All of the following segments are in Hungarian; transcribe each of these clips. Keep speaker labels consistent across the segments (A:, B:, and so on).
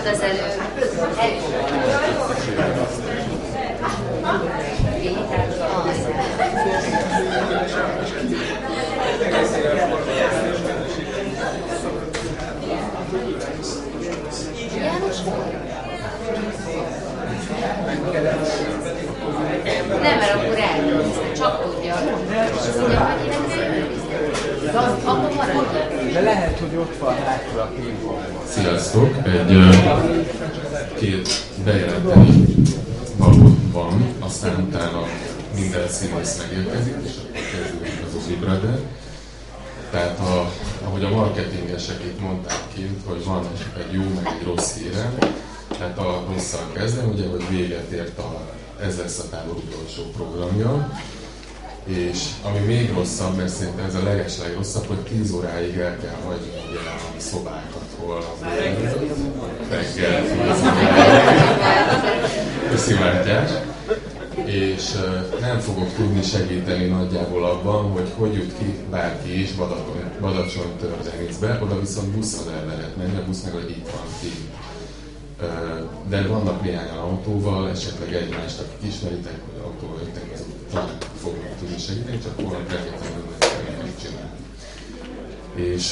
A: az előbb. Nem, mert akkor elnézte, csak tudja. És azt mondja, hogy én akkor maradj.
B: De lehet, hogy ott van hátul a képon.
C: Sziasztok! Két bejelenteni való van, aztán utána minden színész megérkezik, és akkor kezdődik az Ovi Brother. Tehát ahogy a marketingesek itt mondták kint, hogy van egy jó, meg egy rossz hírem, tehát a rosszal kezdem, ugye, hogy véget ért ez lesz a táború utolsó programja, és ami még rosszabb, mert szerintem ez a legeslegrosszabb, hogy 10 óráig el kell hagyni ugye a szobákat, hol reggel 10 szivártyás, és nem fogok tudni segíteni nagyjából abban, hogy jut ki bárki is Badacsony-Törzenicbe, oda viszont busszal el lehet menni, a busz meg hogy itt van ki. De vannak néhányan autóval, esetleg egymást, akik ismeritek, hogy autóval jöttek, azok talán fognak tudni segíteni, csak holnap remélhetően meg csinálni. És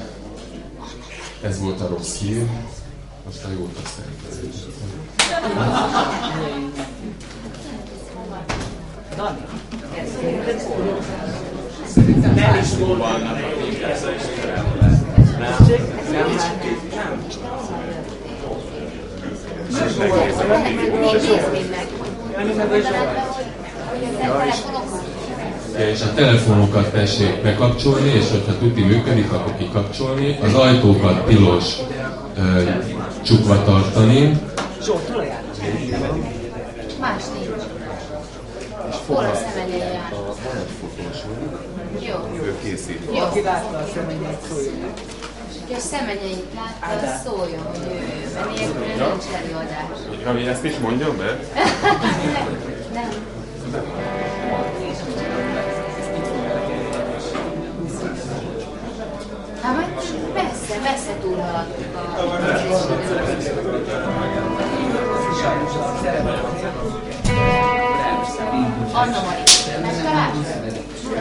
C: ez volt a rossz hír, most a jót azt elkezdődik.
D: Nem is volna ez a
C: és a telefonokat tessék bekapcsolni, és hogyha tuti működik, akkor kikapcsolni. Az ajtókat tilos csukva tartani.
A: Más nincs. Hol a szemenyei jár? Jó.
C: Ő készít.
A: Jó.
B: Aki látta a szemenyeit, szóljon.
A: És aki a szemenyeit látta, az szóljon, hogy ő, mert nélkül nincs előadás.
C: Rami, ezt is mondjam be?
A: Nem. Hát majd messze túlhaladtuk a Anna Mari, megtaláltad?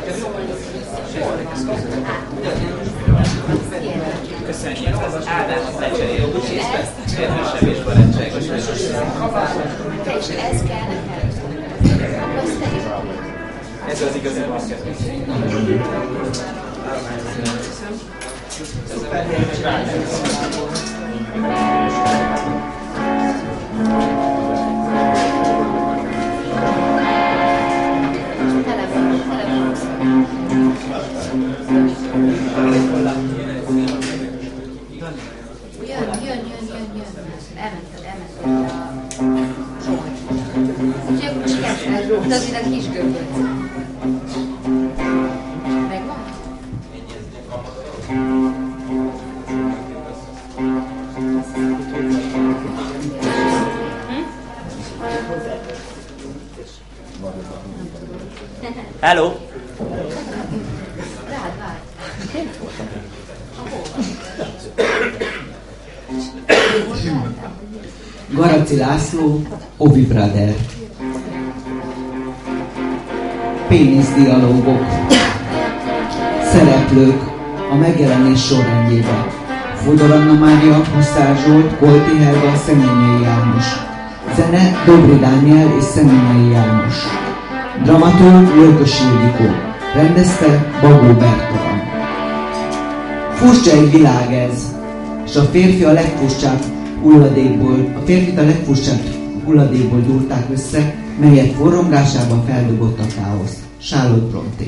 D: Köszönjük, az Ádámot lecseréljük, és értősebb és barátságos.
A: Te is ez kell neked. Azt te is.
D: Ez az igazi marketing.
A: Jön. Elmented a Zsolt. Úgyhogy akkor sikerült, de azért a kis gömböt. Megvan?
D: Hello!
A: Rád várj.
E: Garaci László, Ovi Brother. Péniszdialógok. Szereplők a megjelenés sorrendjében. Fodor Anna Mária, Huszár Zsolt, Kolti Helga, Szeményei János. Zene Dobri Dániel és Szeményei János. Dramaturg Lőkös Ildikó. Rendezte Bagó Bertalan. Furcsa egy világ ez, és a férfit a legfurcsább hulladékból gyúrták össze, melyet forrongásában feldobott a káosz. Charlotte Brontë.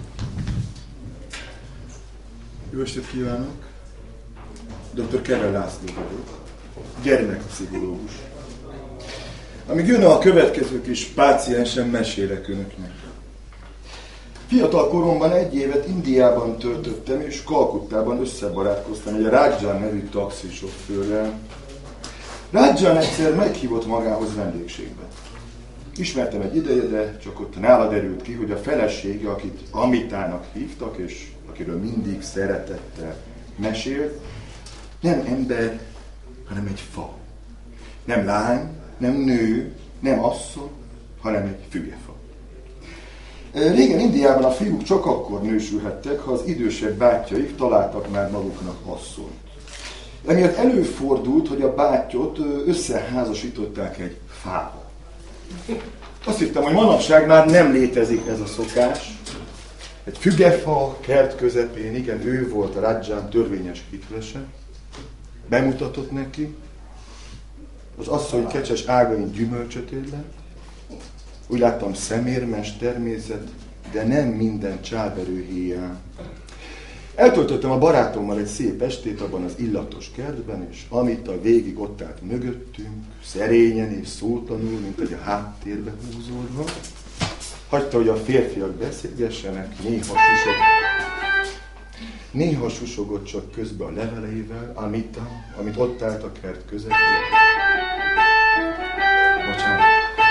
F: Jó estét kívánok! Dr. Kere László vagyok, gyermekpszichológus. Amíg jön a következő kis páciensen, mesélek önöknek. Fiatal koromban 1 évet Indiában töltöttem, és Kalkuttában összebarátkoztam egy Rajan nevű taxisofőrrel. Rajan egyszer meghívott magához vendégségbe. Ismertem egy ideje, de csak ott nála derült ki, hogy a felesége, akit Amitának hívtak, és akiről mindig szeretettel mesélt, nem ember, hanem egy fa. Nem lány, nem nő, nem asszony, hanem egy fügefa. Régen Indiában a fiúk csak akkor nősülhettek, ha az idősebb bátyjaik találtak már maguknak asszonyt. Emiatt előfordult, hogy a bátyot összeházasították egy fával. Azt hittem, hogy manapság már nem létezik ez a szokás. Egy fügefa kert közepén, igen, ő volt a Radzsán törvényes hitvese. Bemutatott neki, az asszony kecses ágain gyümölcsöt érlelt. Úgy láttam, szemérmes természet, de nem minden csáberő héján. Eltöltöttem a barátommal egy szép estét abban az illatos kertben, és Amita végig ott állt mögöttünk, szerényen és szótlanul, mint egy a háttérbe húzódva. Hagyta, hogy a férfiak beszélgessenek, néha susogott csak közbe a leveleivel, Amita, amit ott állt a kert közepén. Bocsánat.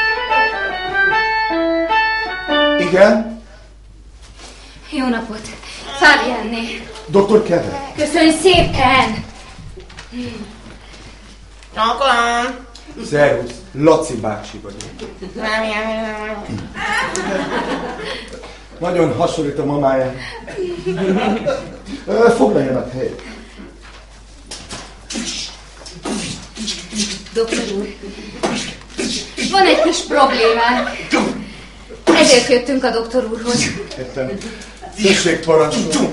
F: Igen?
A: Jó napot! Fabienné!
F: Dr. Keller.
A: Köszönj szépen!
G: Csókolom!
F: Szervusz, Laci bácsi vagyok. Nagyon hasonlít a mamáján. Foglaljanak helyet.
A: Doktor úr, van egy kis problémánk. Ezért jöttünk a doktor úrhoz.
F: Értem. Tessék parancsolni.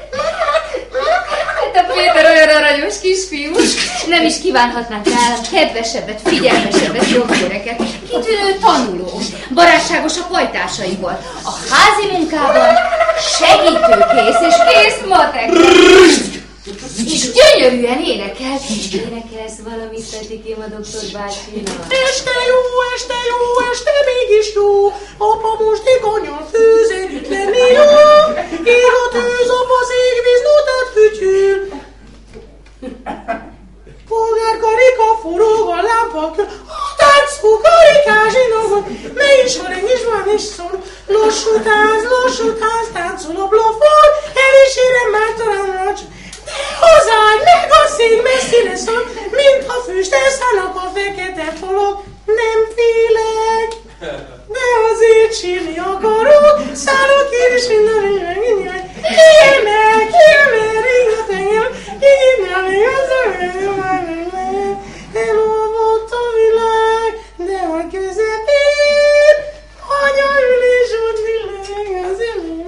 A: Hát a Péter olyan aranyos kisfiú. Nem is kívánhatnánk nálam kedvesebbet, figyelmesebbet, jobb gyereket. Kitűnő tanuló, barátságos a pajtásaival. A házi munkában segítőkész és kész matek. És gyönyörűen énekel. Énekelsz valamit, Petikém, a doktor bácsinak?
G: Este jó, este mégis jó. Apa most igazán főz, együtt lenni jó. Ég a tűz, apa az égvíz, notát fütyül. Polgár karika forog a lámpa kül. A táncú karikás zsinogott. Mely is van, is van, is szól. Lassú tánc, táncol a blafon. El is érem már talán racs. Hozzád meg a szín messzire szól, mint a füst elszállnak a fekete falak. Nem félek, de azért sírni akarok. Szállok én is minden üveg. Kiemel, ringat engem. Kiemel, még az övél. Elolvott a világ, de a közepén anya ül és ott világ az övél.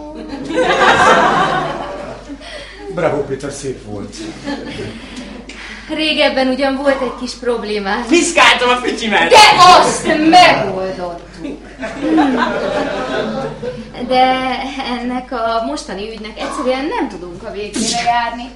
F: Bravo, Péter, szép volt.
A: Régebben ugyan volt egy kis problémám.
D: Piszkáltam a fücsimet!
A: De azt megoldottuk. De ennek a mostani ügynek egyszerűen nem tudunk a végére járni.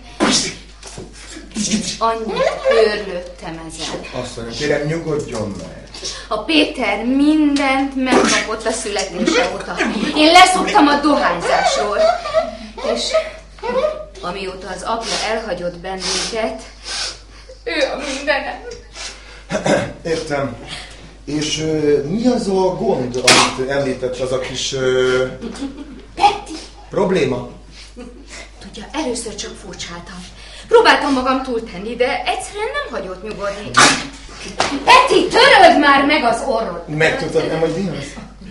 A: Annyit őrlődtem ezen.
F: Azt mondja, kérem, nyugodjon meg.
A: A Péter mindent megkapott a születése óta. Én leszoktam a dohányzásról. És amióta az apja elhagyott bennünket, ő a mindenem.
F: Értem. És mi az a gond, amit említett, az a kis
A: Betty!
F: probléma?
A: Tudja, először csak furcsáltam. Próbáltam magam túltenni, de egyszerűen nem hagyott nyugodni. Betty, töröld már meg az orrod!
F: Megtudtam, hogy mi az?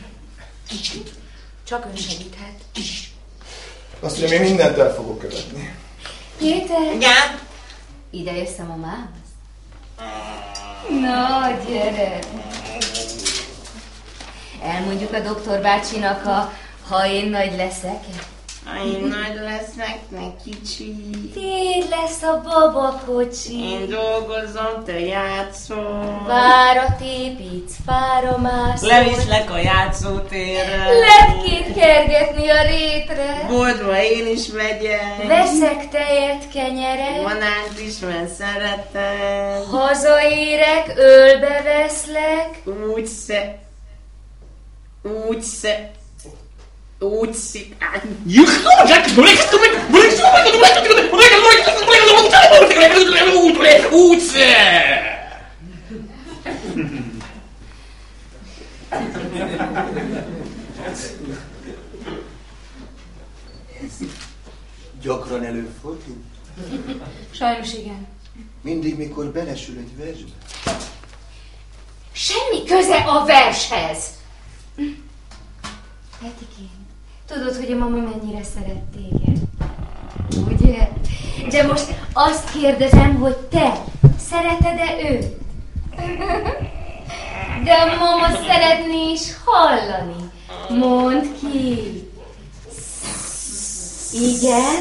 A: Csak ön segíthet.
F: Azt mondja, én mindent el fogok követni.
A: Péter,
G: Igen?
A: ide jössz a mamához? Na, gyere! Elmondjuk a doktor bácsinak, ha én nagy leszek.
G: Ha én nagy leszek, meg kicsi.
A: Tiéd lesz a babakocsi.
G: Én dolgozom, te játszol.
A: Várat építsz, fára mászol.
G: Leviszlek a játszótérre.
A: Lepkét kergetni a rétre.
G: Boltba én is megyek.
A: Veszek tejet, kenyeret.
G: Banánt is, mert szeretem.
A: Hazaérek, ölbe veszlek.
G: Úgy szikán.
H: Gyakran előfordul?
A: Sajnos igen.
H: Mindig, mikor belesül egy versbe?
A: köze a vershez? Petikém, tudod, hogy a mama mennyire szeret téged? Ugye? De most azt kérdezem, hogy te szereted-e őt? De a mama szeretné is hallani. Mondd ki. Igen?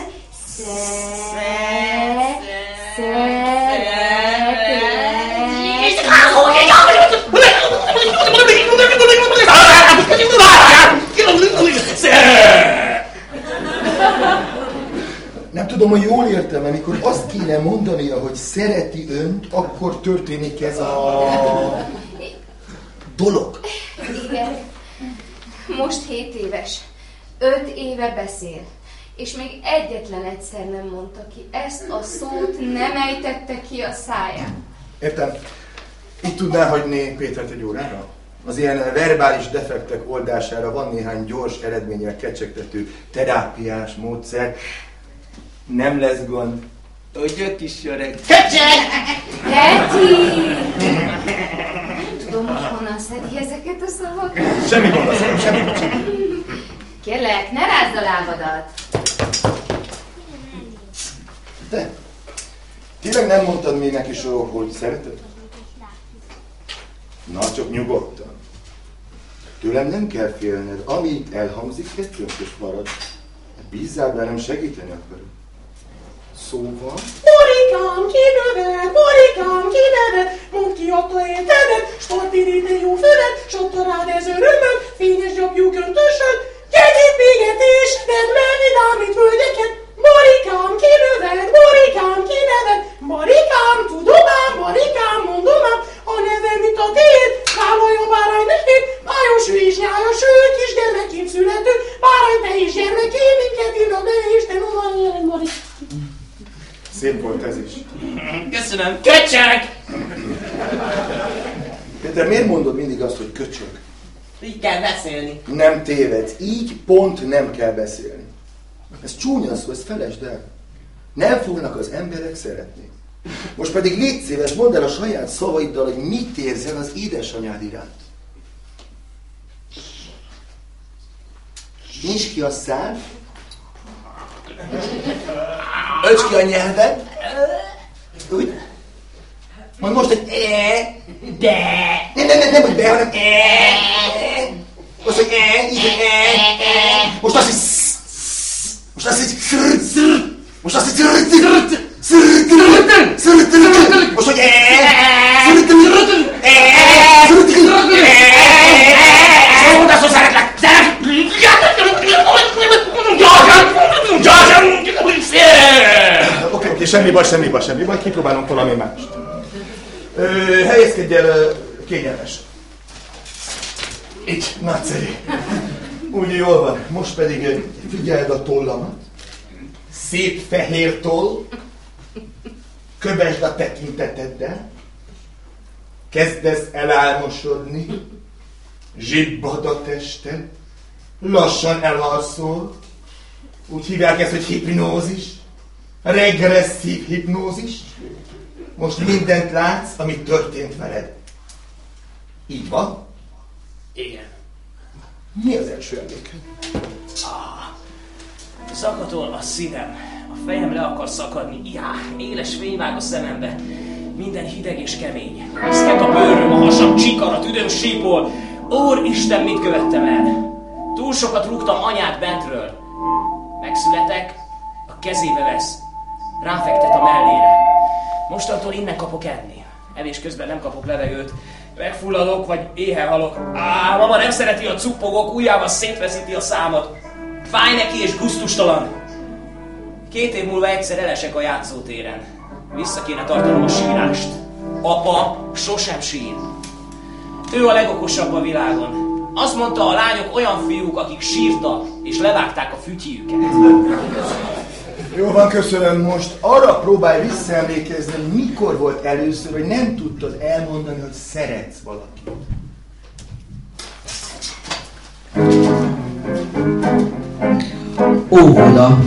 F: Nem tudom, hogy jól értem, amikor azt kéne mondania, hogy szereti önt, akkor történik ez a dolog.
A: Igen. Most 7 éves. 5 éve beszél. És még egyetlen egyszer nem mondta ki. Ezt a szót nem ejtette ki a száján.
F: Értem. Itt tudná hagyni Pétert egy órára? Az ilyen verbális defektek oldására van néhány gyors eredménnyel kecsegtető terápiás módszer. Nem lesz gond.
D: Tudja, kis öreg.
A: Kecseg! Peti! Nem tudom, hogy honnan szedi ezeket a szavakat.
F: Semmi gond, semmi gond.
A: Kérlek, ne rázd a lábadat.
F: Te, tényleg nem mondtad még neki soha, hogy szereted? Na, csak nyugodtan. Tőlem nem kell félned. Ami itt elhangzik, ez tönkös marad. Bízzál bennem, segíteni akarok. Szóval...
G: Morikám, kinöved, mondd ki a tehetedet, sportirítő jó föled, sotta rád ez örömöd, fényes gyapjú köntösöd, gyengébb végetés, nem levidámít völgyeket. Morikám, kinöved, Marikám, tudom ám, Marikám, mondom ám, a nevem mint a tiéd, vállalja bárány nevét, májos ő is nyájas ő, kis gyermekként születő, bárány te is gyermekém, minket írnak be, Isten umarja, Marikám.
F: Szép volt ez is.
D: Köszönöm. Köcsög!
F: Péter, miért mondod mindig azt, hogy köcsög?
D: Így kell beszélni.
F: Nem tévedsz. Így pont nem kell beszélni. Ez csúnya szó, ezt felejtsd el. Nem fognak az emberek szeretni. Most pedig légy szíves, mondd el a saját szavaiddal, hogy mit érzel az édesanyád iránt. Nyisd ki a szád. Öcs ki a nyelved. Úgy. Mondd most egy
D: De!
F: Nem, hogy be, hanem Most, hogy így, hogy Most azt, hogy Most azt, hogy Most azt, hogy Most, hogy Mondd azt, hogy szeretlek! Oké, semmi baj, kipróbálunk valami mást. Helyezkedj el, kényelmes. Így, nagyszerű. Úgy jól van. Most pedig figyeld a tollamat. Szép fehér toll. Kövesd a tekinteteddel. Kezdesz elálmosodni. Zsibbad a tested. Lassan elalszol. Úgy hívják ezt, hogy hipnózis. Regresszív hipnózis. Most mindent látsz, ami történt veled. Így van?
D: Igen.
F: Mi az első emléked?
D: Szakatol a szívem. A fejem le akar szakadni. Éles fényvág a szemembe. Minden hideg és kemény. Iszkek a bőröm, a hasam csikar, a tüdőm sípol. Úristen, mit követtem el? Túl sokat rúgtam anyát bentről. Megszületek, a kezébe vesz. Ráfektet a mellére. Mostantól innen kapok enni. Evés közben nem kapok levegőt. Megfulladok, vagy éhen halok. Mama nem szereti a cuppogok, ujjával szétveszíti a számat. Fáj neki és gusztustalan. 2 év múlva egyszer elesek a játszótéren. Vissza kéne tartanom a sírást. Apa sosem sír. Ő a legokosabb a világon. Azt mondta, a lányok olyan fiúk, akik sírtak, és levágták a fütyjüket.
F: Jó van, köszönöm. Most arra próbálj visszaemlékezni, mikor volt először, hogy nem tudtad elmondani, hogy szeretsz valakit.
E: Óvoda.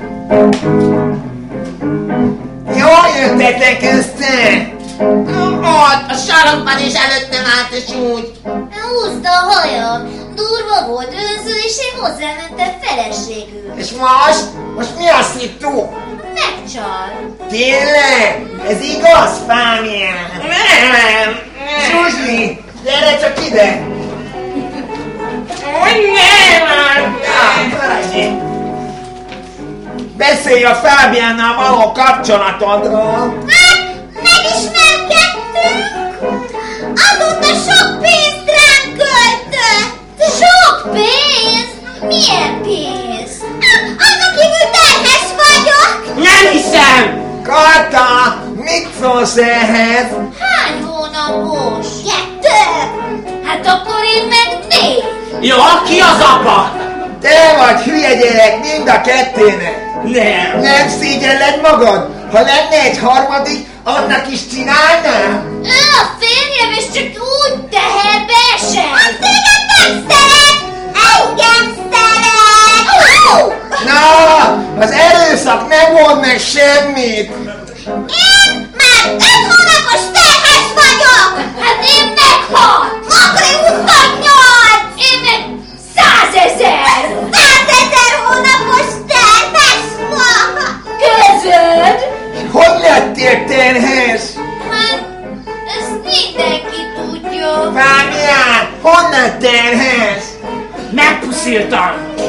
H: Jól jöttetek össze! Ott, a sarokban is előttem állt, és úgy.
I: a hajam. Durva volt őző, és én hozzámentem feleségül.
H: És most mi a szitu?
I: Megcsal.
H: Tényleg? Ez igaz, Fámián? Nem! Zsuzsi, gyere csak ide! Nem! Maradj! Beszélj a Fábiánnal való kapcsolatodról!
I: Megismerkedtünk! Azóta sok pénzt rám költött! Sok pénz? Milyen pénz? Azon kívül terhes vagyok!
H: Nem hiszem! Kata, mit szólsz ehhez?
I: Hány hónapos? 2! Hát akkor én meg 4!
D: Jó, ki az apa?
H: Te vagy hülye gyerek mind a kettőnek!
D: Nem.
H: Nem szégyelled magad? Ha lenne egy harmadik, annak is csinálnám?
I: Ő a férjem, és csak úgy teherbe esett! Az téged nem szeret! Engem szeret!
H: Na, az erőszak nem mond meg semmit!
I: Én már 5 hónapos terhes vagyok! Hát én meg 6! Akkor 28!
A: Én meg 100 000!
I: 100 000 hónapos terhes van!
A: Közöd!
H: Hogy lettél terhes?
I: Hát, ezt mindenki tudja.
H: Fábián, honnan terhes?
D: Megpusziltam.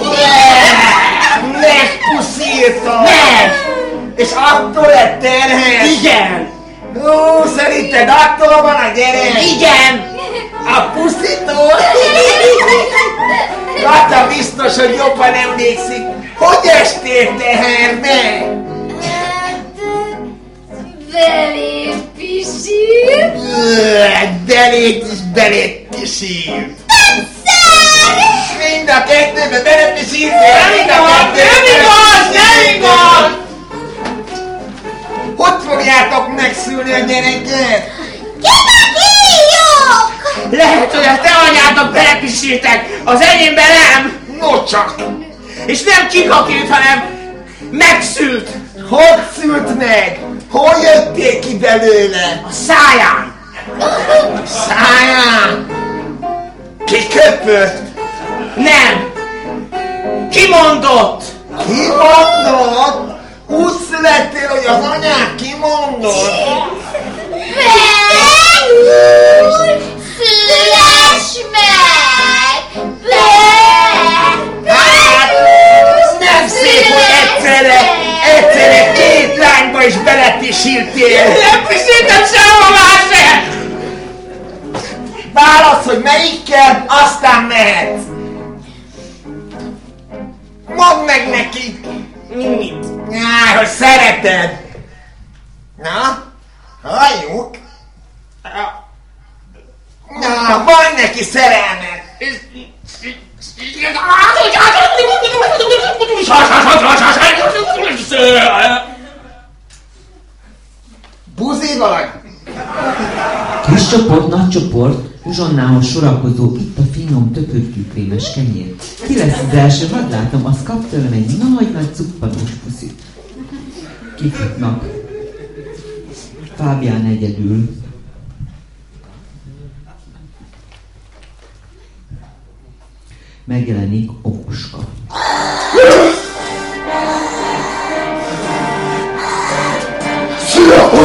H: Megpuszítom!
D: Meg!
H: És attól lett terhes?
D: Igen!
H: Ó, szerinted attól van a gyerek?
D: Igen!
H: A puszító? Kata biztos, hogy jobban emlékszik. Hogy estél teherbe?
A: Belém pisírt!
H: Belét pisírt. Mind a kettőbe belepisírtél.
D: Nem igaz!
H: Hogy fogjátok megszülni a gyereket?
D: Lehet, hogy a te anyádnak belepisítek, az enyémbe nem!
H: No csak!
D: És nem kikakült, hanem megszült!
H: Hogy szült meg? Hol jöttél ki belőle?
D: A száján!
H: Száján! Kiköpött?
D: Nem! Kimondott!
H: Kimondott? Úgy születtél, hogy az anyád kimondott?
I: Szüles meg!
H: Hát, nem szép, hogy egyszerre 2 lányba is belepisírtél.
D: Nem pisítem sehova már se!
H: Válasz, hogy melyikkel, aztán mehetsz. Mondd meg neki.
D: Mit?
H: Jaj, hogy szereted. Na, halljuk. Na, van neki szerelmet. Buzi vagy?
E: Kis csoport, nagy csoport, uzsonnához sorakozó, itt a finom, töpörtyűkrémes kenyér. Ki lesz az első? Hadd látom, az kap tőlem egy nagy cuppanós puszit. Kifutnak. Fábián egyedül. Megjelenik Okoska.
F: Szia!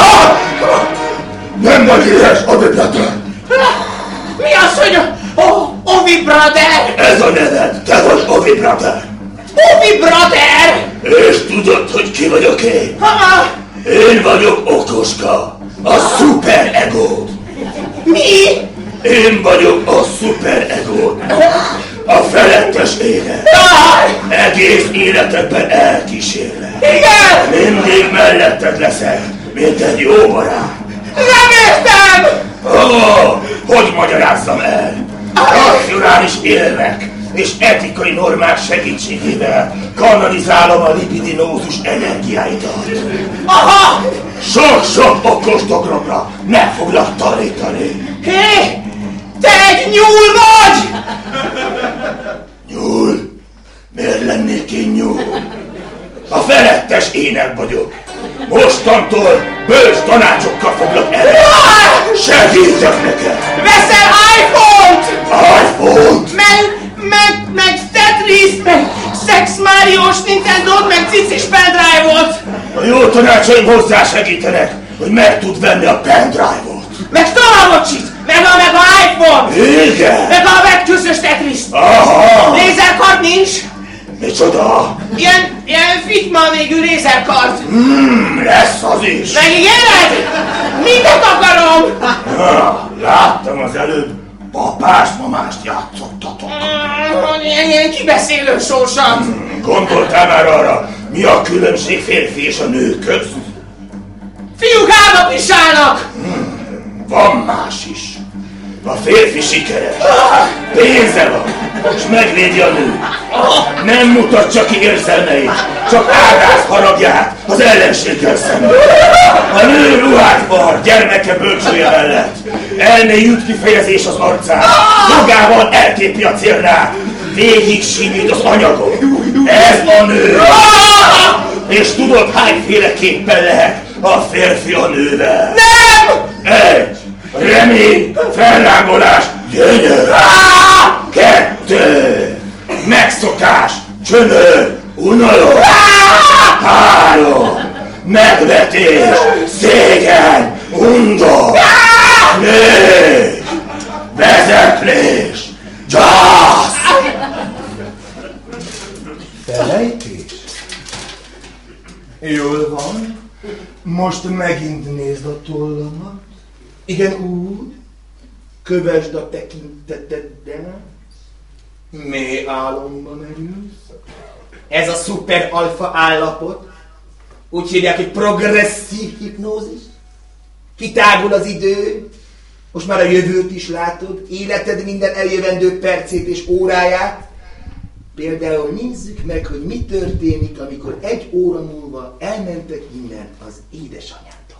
F: Nem vagy éhes, Ovibrother!
D: Mi az, hogy Ovibrother?
F: Ez a neved, te vagy Ovibrother!
D: Ovibrother?
F: És tudod, hogy ki vagyok én? Én vagyok Okoska, a szuperegód!
D: Mi?
F: Én vagyok a szuperegód! A felettes élet! Egész életedben elkísérlek!
D: Igen!
F: Mindig melletted leszek, mint egy jó barát!
D: Nem értem!
F: Hogy magyarázzam el? Racionális élnek és etikai normák segítségével kanalizálom a lipidinózus energiáidat.
D: Aha!
F: Sok-sok okos dogromra meg foglak tanítani.
D: Hé! Te egy nyúl vagy!
F: Nyúl? Miért lennék én nyúl? A felettes ének vagyok. Mostantól bölcs tanácsokkal foglak el. Segítek neked!
D: Veszel iPhone-t!
F: Tanácsaim hozzásegítenek, hogy meg tud venni a pendrive-ot.
D: Meg Tamagotchit! Meg a iPhone!
F: Igen!
D: Meg a webközös Tetriszt!
F: Aha!
D: Lézerkard nincs!
F: Micsoda?
D: Ilyen fitma végű lézerkard!
F: Lesz az is!
D: Megígéred? Mindent akarom!
F: Láttam az előbb, papás-mamást játszottatok.
D: Ilyen kibeszélő sósat!
F: Gondoltál már arra, mi a különbség férfi és a nő közt?
D: Fiúk álmat visálnak!
F: Van más is. A férfi sikeres, pénze van, és megvédi a nőt. Nem mutatja ki érzelmeit, csak áráz haragját az ellenséggel szemben. A nő ruhát var, gyermeke bölcsője mellett. Elmélyült kifejezés az arcán, magával eltépi a célnát, végig simít az anyagot. Ez a nő. És tudod, hányféleképpen lehet a férfi a nővel?
D: Nem!
F: Egy, remény, fellángolás, gyönyör. 2, megszokás, csömör, unalom. 3, megvetés, szégyen, undor. 4, vezetlés, gyász. Felejtés? Jól van. Most megint nézd a tollamat. Igen, úgy. Kövesd a tekinteteddel. Mély álomba merülsz. Ez a szuper alfa állapot. Úgy hívják, hogy progresszív hipnózis. Kitágul az idő. Most már a jövőt is látod. Életed minden eljövendő percét és óráját. Például nézzük meg, hogy mi történik, amikor 1 óra múlva elmentek innen az édesanyától.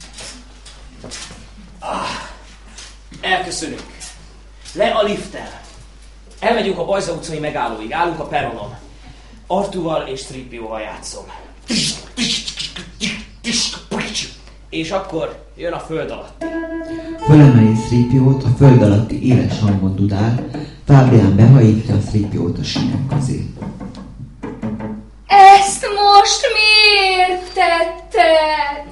D: Elköszönünk. Le a lifttel. Elmegyünk a Bajza utcai megállóig. Állunk a peronon. Artúval és Stripióval játszom. És akkor jön a föld alatti.
E: Fölemeli Stripiót, a föld alatti éles hangon dudál, Fábrián behajítja a Stripiót a sínek közé.
A: Ezt most miért tetted?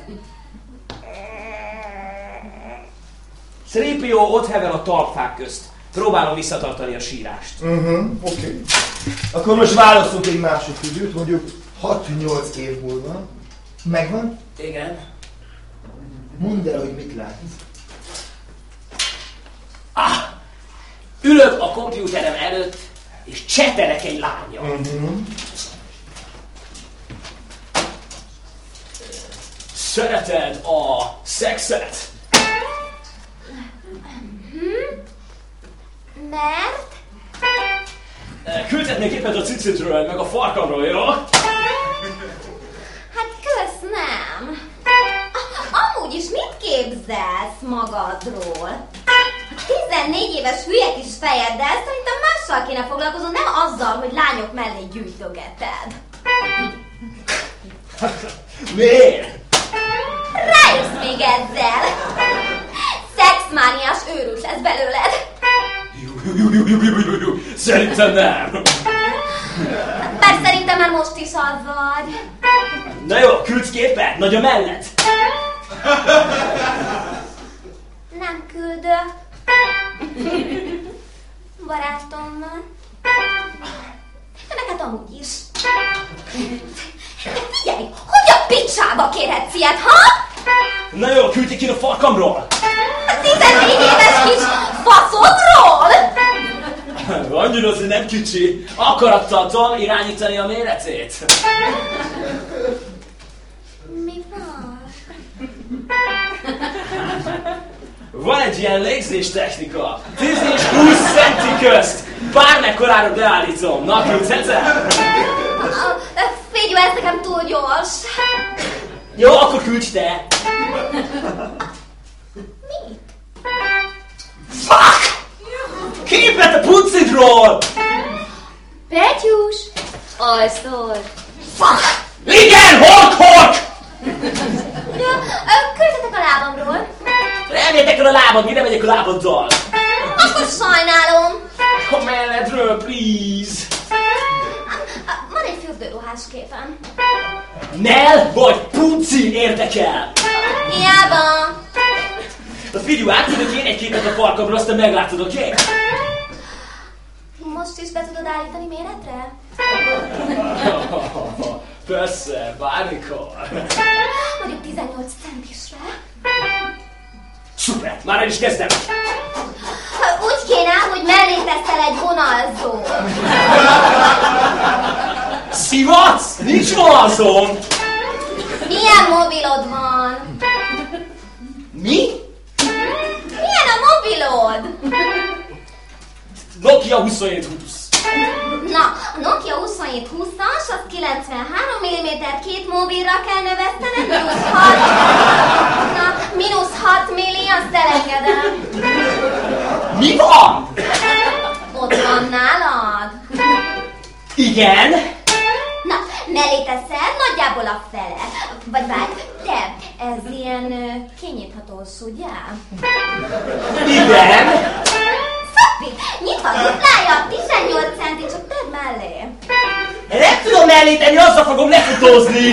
D: Stripió ott hever a talpfák közt. Próbálom visszatartani a sírást.
F: Oké. Akkor most válaszolunk egy másik időt, mondjuk 6-8 év múlva. Megvan?
D: Igen.
F: Mondd el, hogy mit látsz.
D: Ülök a kompjúterem előtt, és csetelek egy lánnyal. Szereted a szexet?
I: Mert?
D: Küldhetnék képet a cicitről, meg a farkamról, jó?
I: Hát kösz, nem. Amúgy is mit képzelsz magadról? 14 éves hülye kis fejeddel szerintem mással kéne foglalkoznod, nem azzal, hogy lányok mellé gyűjtögeted.
D: Miért?
I: Rájössz még ezzel. Szexmániás őrült lesz belőled.
D: Szerintem nem.
I: Bár szerintem már most is az vagy.
D: Na jó, küldsz képet? Nagy a mellet?
I: Nem küldök. Barátom van. Meg hát amúgy is. De figyelj, hogy a picsába kérhetsz ilyet, ha?
D: Na jó, küldjék ki a farkamról!
I: 14 éves kis faszodról?
D: Annyira az, hogy nem kicsi. Akarattal tudom irányítani a méretét.
I: Mi van?
D: Van egy ilyen légzés technika. 10 és 20 centi közt. Bármekkorára beállítom. Na, küldhetsz el?
I: Figyelj, ez nekem túl gyors.
D: Jó, akkor küldj te.
I: Mit?
D: Fuck! Képet a pucidról!
A: Petyus, alszol.
D: Fuck! Igen, hork!
I: Küldhetek a lábamról.
D: Elmértek el a lábad, mire megyek a lábaddal?
I: Akkor sajnálom.
D: A melledről, please!
I: Van egy fürdőruhás képen.
D: Nel vagy Punci érdekel?
I: Hiába.
D: Na figyelj, átküldök én egy képet a farkamra, aztán meglátod, oké?
I: Most is be tudod állítani méretre?
D: Persze, bármikor.
I: Mondjuk 18 centisre.
D: Szuper, már el is kezdem.
I: Úgy kéne, hogy mellé teszel egy vonalzót.
D: Szivatsz? Nincs vonalzóm.
I: Milyen mobilod van?
D: Mi?
I: Milyen a mobilod?
D: Nokia 2720.
I: Na, a Nokia 2720-as, az 93 mm, két mobilra kell növesztened, mínusz 6. Na, mínusz 6 milli, azt elengedem.
D: Mi van?
I: Ott van nálad?
D: Igen?
I: Na, mellé teszed, nagyjából a fele. Vagy várj, te, ez ilyen kinyithatós, ugye?
D: Igen?
I: Szupi, nyitva duplája, 18 centi, csak tedd mellé.
D: Nem tudom mellé tenni, azzal fogom lefutózni.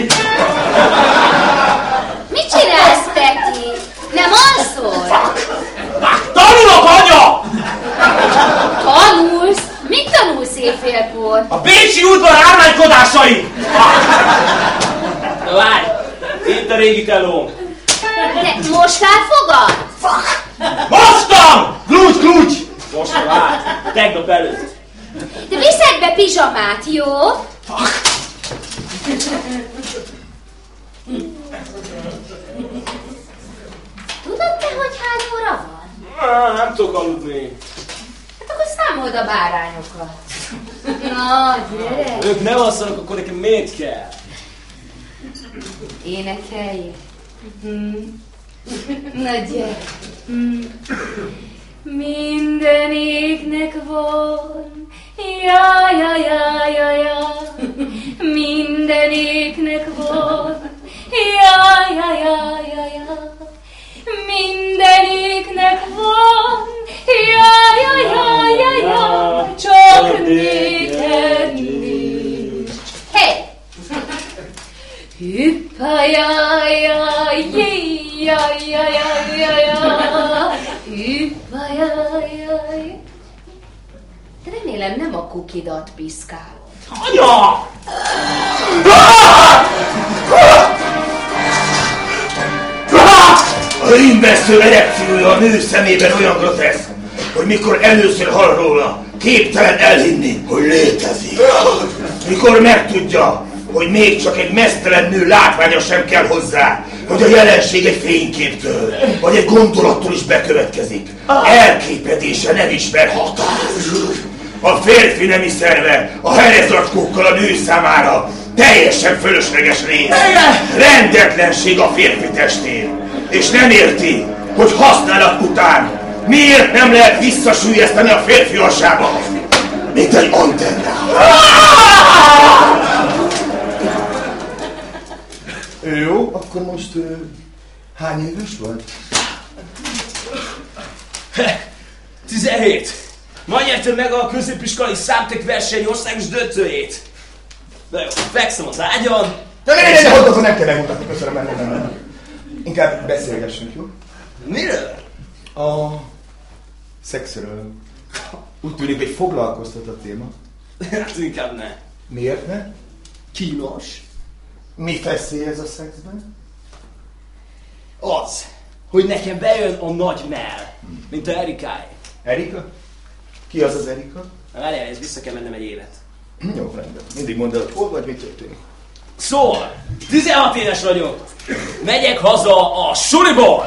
A: Mit csinálsz, Peti? Nem alszol?
D: Tanulok, anya!
A: Tanulsz? Mit tanulsz éjfélkor?
D: A bécsi udvar árványkodásai! Na várj, itt a régi telóm.
A: Te mostál fogad?
D: Mostam! Glúgy! Most várj, tegnap előtt.
A: Te viszed be pizsamát, jó? Tudod te, hogy hány óra van?
D: Nem tudok aludni.
A: Hát akkor számold a bárányokat. Na, gyere!
D: Ők nem alszanak, akkor nekem miért kell?
A: Énekelj. Na, gyere! Minden égnek van, ja, ja, ja, ja, ja. Minden égnek van, ja, ja, ja, ja, ja. Minden égnek van, ja, ja, ja, ja, ja. Csak néked nincs. Hey! Hüppa, ja, ja, ja, ja, ja, ja, ja. Hüppa, ja, ja. De remélem nem a kukidat piszkálod.
D: Anya!
H: A rímvesző erekciója a nő szemében olyan groteszk, hogy mikor először hall róla, képtelen elhinni, hogy létezik. Mikor megtudja, hogy még csak egy meztelen nő látványa sem kell hozzá, hogy a jelenség egy fényképtől, vagy egy gondolattól is bekövetkezik. Elképedése nem ismer határt. A férfi nemi szerve a herezzacskókkal a nő számára teljesen fölösleges rész. Rendetlenség a férfi testén. És nem érti, hogy használat után miért nem lehet visszasüllyeszteni a férfiassába, mint egy antennát.
F: Jó, akkor most hány éves vagy?
D: 17. Ma nyertem meg a középiskolai számtek verseny országos döntőjét. Na jó, fekszem az ágyon.
F: Ne, akkor nem kell megmutatni, köszönöm, nem. Inkább beszélgessünk, jó?
D: Miről?
F: A szexről. Úgy tűnik, hogy foglalkoztat a téma.
D: Hát inkább ne.
F: Miért ne?
D: Kínos.
F: Mi feszélyez a szexben?
D: Az, hogy nekem bejön a nagy Nel, mint a Erikáé.
F: Erika? Ki az Erika?
D: Na várjál, ez vissza kell mennem egy évet.
F: Jó, rendben. Mindig mondd el, hogy hol vagy, mit történik.
D: Szóval, 16 éves vagyok. Megyek haza a suliból.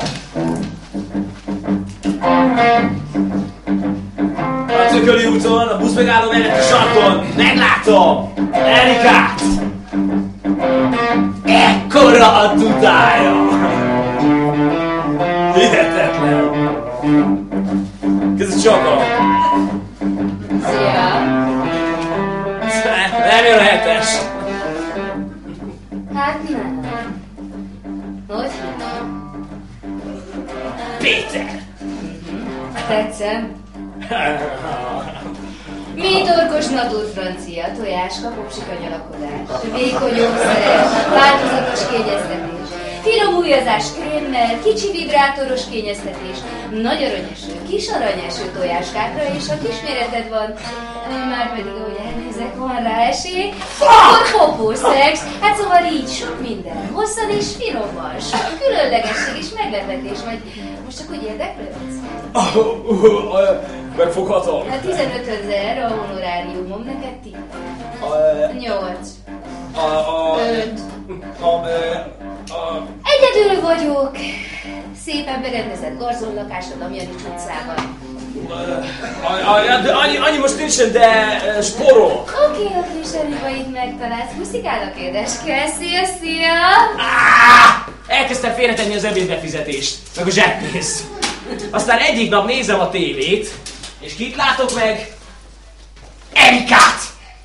D: A Tököli úton, a buszmegálló melletti sarkon meglátom Erikát. Ekkora a tudája. Hihetetlen. Kezdj csokol.
A: Szia!
D: Nem jön a hetes.
A: Hát nem. Hogy hívom?
D: Péter.
A: Tetszem. Métorkos natúr francia, tojáska, popsika nyalakodás, vékony jogszeres, változatos kényeztetés, finom ujjazás krémmel, kicsi vibrátoros kényeztetés, nagy aranyeső, kis aranyeső tojáskákra, és ha kisméreted van, már pedig ahogy elnézek, van rá esély, akkor popószex, hát szóval így sok minden, hosszan és finoman, sok különlegesség és meglepetés, vagy most csak úgy érdeklődsz?
D: Megfoghatom?
A: Hát 15 000 a honoráriumom, neked 10. 8. 5. Egyedül vagyok. Szépen berendezett garzonlakásod a Mianics utcában.
D: Annyi most nincsen, de sporolok.
A: Oké, semmi baj, itt megtalálsz. Puszikálok, édeske. Szia!
D: Elkezdtem félretenni az ebédbefizetést, meg a zseppénzt. Aztán egyik nap nézem a tévét, és kit látok meg? Erikát!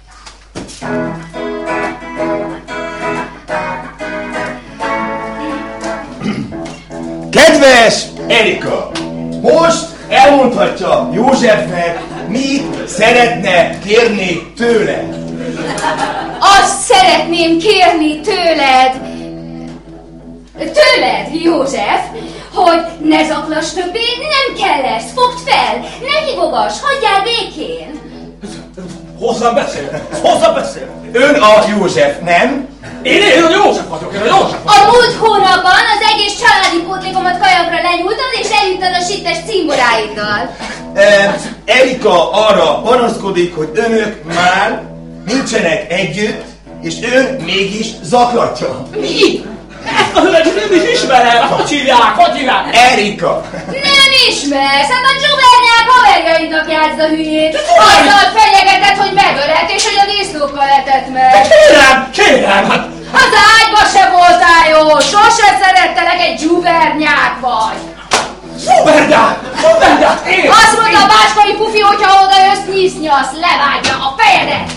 H: Kedves Erika! Most elmondhatja Józsefnek, mit szeretne kérni tőle.
A: Azt szeretném kérni tőled, József, hogy ne zaklass többé, nem kell ezt, fogd fel, ne hívogass, hagyjál békén.
H: Hozzám beszél. Ön a József, nem?
D: Én a József vagyok.
A: A múlt hónapban az egész családi pótlékomat kajakra lenyúltad, és elittad a sittes cimboráiddal.
H: Erika arra panaszkodik, hogy önök már nincsenek együtt, és ön mégis zaklatja.
D: Mi? Ezt a hölgyet nem is ismerem! Hogy hívják?
H: Erika!
A: Nem ismersz, hát a dzsubernyák haverjaidnak játszd a hülyét. Azzal fenyegetett, hogy megölhet, és hogy a disznókkal etett meg.
D: Kérem!
A: Az ágyba se voltál jó, sose szerettelek, egy dzsubernyák vagy.
D: Dzsubernyák, én!
A: Azt mondta a báskai pufi, hogyha oda jössz, nyisz-nyasz, levágja a fejedet.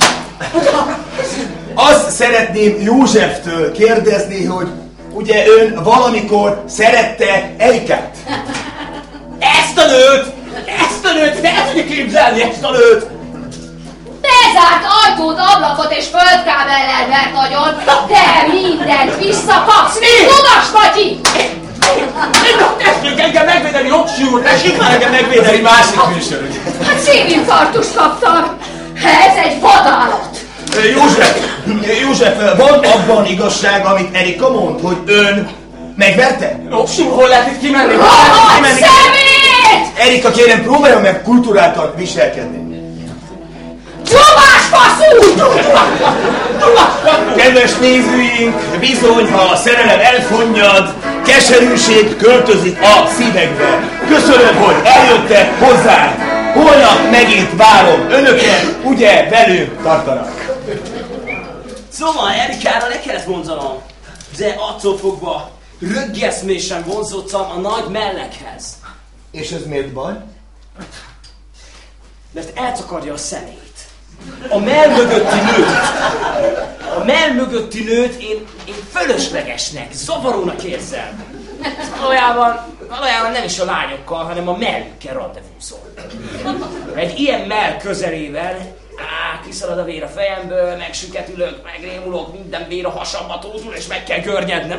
H: Azt szeretném Józseftől kérdezni, hogy ugye ön valamikor szerette Erikát?
D: Ezt a nőt, fel tudja képzelni ezt a nőt!
A: Bezárt ajtót, ablakot és földkábellel vert agyon, de mindent visszakapsz, mint Ludas Matyi!
D: Tessék engem megvédeni, Jogsi úr, tessék már engem megvédeni, másik műsor.
A: Hát szívinfarktust kaptam, ez egy vadállat!
H: József, van abban igazság, amit Erika mond, hogy ön megverte?
D: Jogsi úr, hol lehet itt kimenni?
A: Szemét!
H: Erika, kérem, próbálja meg kultúráltan viselkedni.
A: Csomás faszú!
H: Kedves nézőink, bizony, ha a szerelem elfonnyad, keserűség költözik a szívekbe. Köszönöm, hogy eljöttek hozzánk. Holnap megint várom önöket, ugye velünk tartanak.
D: Szóval Erikára le kellett vonzanom, de attól fogva röggeszmésen vonzottam a nagy mellekhez.
H: És ez miért baj?
D: Mert eltakarja a szemét. A mell mögötti nőt én fölöslegesnek, zavarónak érzem. Valójában nem is a lányokkal, hanem a mellükkel randevúzol. Egy ilyen mell közelével kiszalad a vér a fejemből, megsüketülök, megrémulok, minden vér a hasamba tózul, és meg kell görnyednem.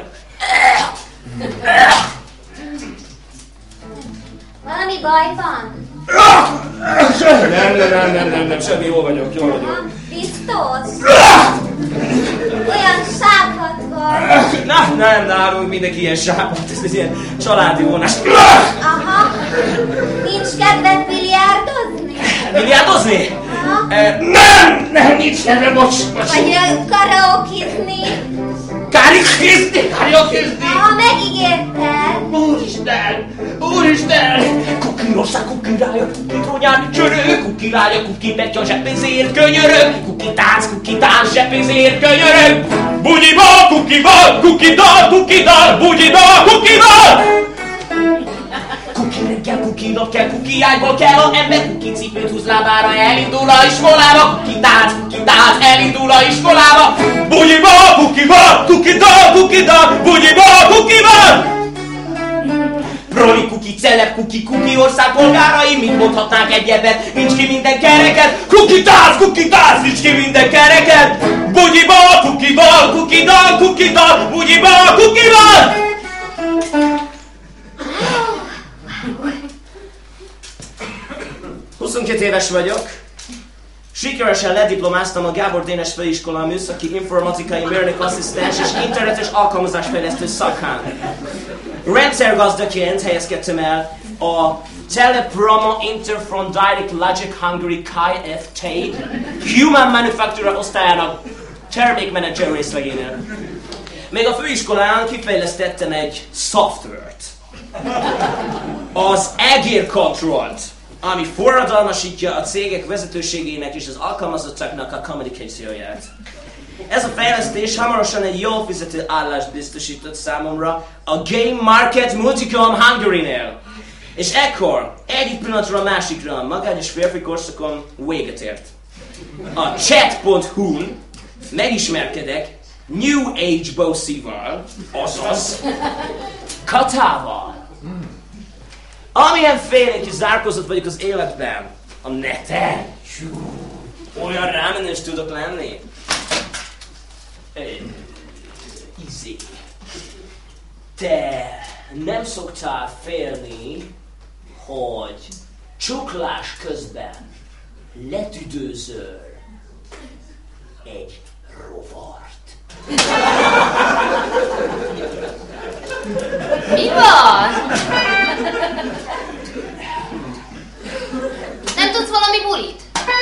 I: Valami baj van?
D: Nem, semmi, jól vagyok.
I: Biztos? Olyan sápat vagy.
D: Nem, nálunk mindenki ilyen sápat, ez ilyen családi vonás.
I: Aha. Nincs kedved biliárdozni?
D: Biliárdozni? Nem, nincs kedvem, bocs.
I: Vagy karaokizni?
D: Karaokizni?
I: Aha, megígérted.
D: Úristen! Kuki rosszá, kuki rája, kuki trónyán csörög, kuki rája, kuki petja, zseppénzért könyörög, kuki tánc, zseppénzért könyörög. Bugyiba, kukival, kukidal, bugyiba, kukival! Kuki reggel, kuki nap kell, kuki ágyból kell a ember, kuki cipőt húz lábára, elindul a iskolába, kuki tánc, elindul a iskolába. Bugyiba, kukival, kukidal, bugyiba, kukival! Proli kuki, celeb kuki, kuki ország polgárai, mit mondhatnánk egyebbet? Nincs ki minden kereket, kuki tánc, nincs ki minden kereket! Bugyiba, kukival, bugyiba, kukival! 22 éves vagyok. Sikeresen lediplomáztam a Gábor Dénes Főiskola műszaki informatikai mérnökasszisztens és internetes alkalmazásfejlesztő szakán. Rendszergazdaként helyezkedtem el a Telepromo Interfront Direct Logic Hungary KFT Human Manufacturer osztályának termékmenedzser részlegénél. Még a főiskolán kifejlesztettem egy szoftvert, az Egér Controlt, ami forradalmasítja a cégek vezetőségének és az alkalmazottaknak a kommunikációját. Ez a fejlesztés hamarosan egy jól fizető állást biztosított számomra a Game Market Multicom Hungary-nél. És ekkor egyik pillanatról a másikra a magányos férfi korszakon véget ért. A chat.hu-n megismerkedek New Age bosszival, azaz Katával. Amilyen félénk és zárkózott vagyok az életben, a neten, olyan rámenős tudok lenni. Izé. Te nem szoktál félni, hogy csuklás közben letüdőzöl egy rovart.
A: Mi van? Nem tudsz valami bulit?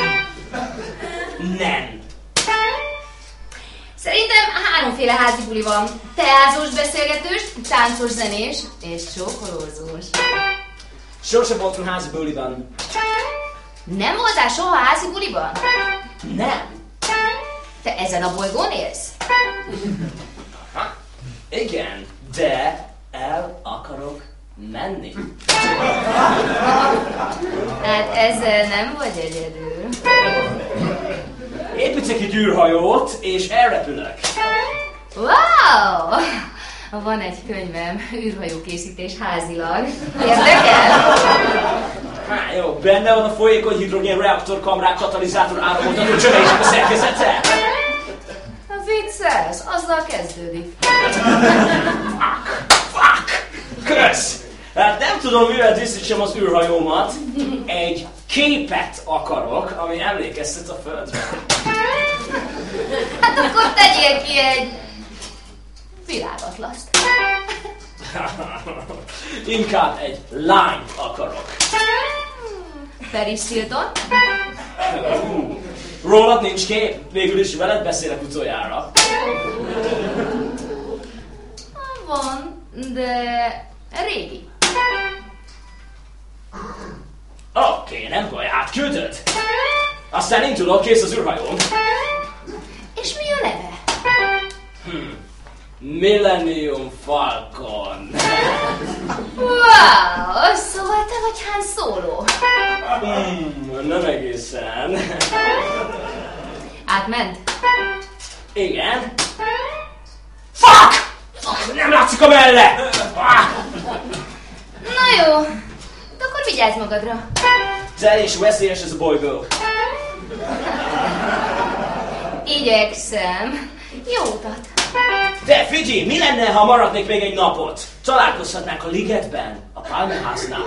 D: Nem.
A: Szerintem háromféle házi buli van. Teázós, beszélgetős, táncos, zenés és csókolózós.
D: Sose voltam házi buliban.
A: Nem voltál soha házi buliban?
D: Nem.
A: Te ezen a bolygón élsz?
D: Igen, de el akarok menni.
A: Hát ezzel nem vagy egyedül.
D: Építek egy űrhajót, és elrepülök.
A: Wow! Van egy könyvem, űrhajókészítés házilag. Érdekel?
D: Hát jó, benne van a folyékony hidrogén reaktor, kamrák, katalizátor, áramoltató csöveisek a szerkezete.
A: Viccelsz, azzal kezdődik.
D: Fuck! Kösz! Hát nem tudom, mivel díszítsem az űrhajómat. Egy képet akarok, ami emlékeztet a Földre.
A: Hát akkor tegyél ki egy világatlaszt.
D: Inkább egy lányt akarok.
A: Paris Hilton?
D: Rólad nincs kép, végül is veled beszélek utoljára.
A: Van, de régi.
D: Oké, nem baj, átküldöd. Aztán én tudok, kész az űrhajón.
A: És mi a neve?
D: Millennium Falcon.
A: Wow, szóval te vagy Han Solo.
D: Nem egészen.
A: Átment?
D: Igen. Fuck! Nem látszik a melle!
A: Na jó, akkor vigyázz magadra.
D: Te is veszélyes ez a bolygó.
A: Igyekszem. Jó utat.
D: Te figyelj, mi lenne, ha maradnék még egy napot? Találkozhatnánk a ligetben, a Palmeháznál.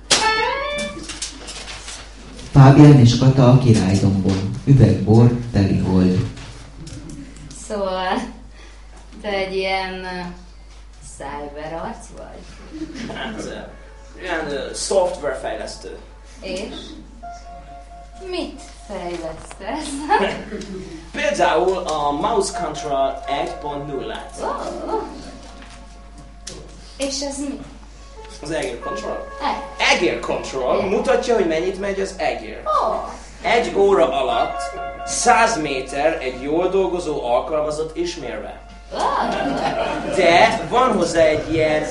E: Fábián és Kata a királydombon. Üvegbor, teli hold.
A: Szóval, te egy ilyen cyber arc vagy?
D: Hát, ilyen szoftver fejlesztő.
A: És? Mit fejlesztesz?
D: Például a Mouse Control 1.0-át.
A: Oh. És ez mi?
D: Az egér control? Egér control mutatja, hogy mennyit megy az egér.
A: Oh.
D: 1 óra alatt 100 méter egy jól dolgozó alkalmazott ismérve. De van hozzá egy ilyen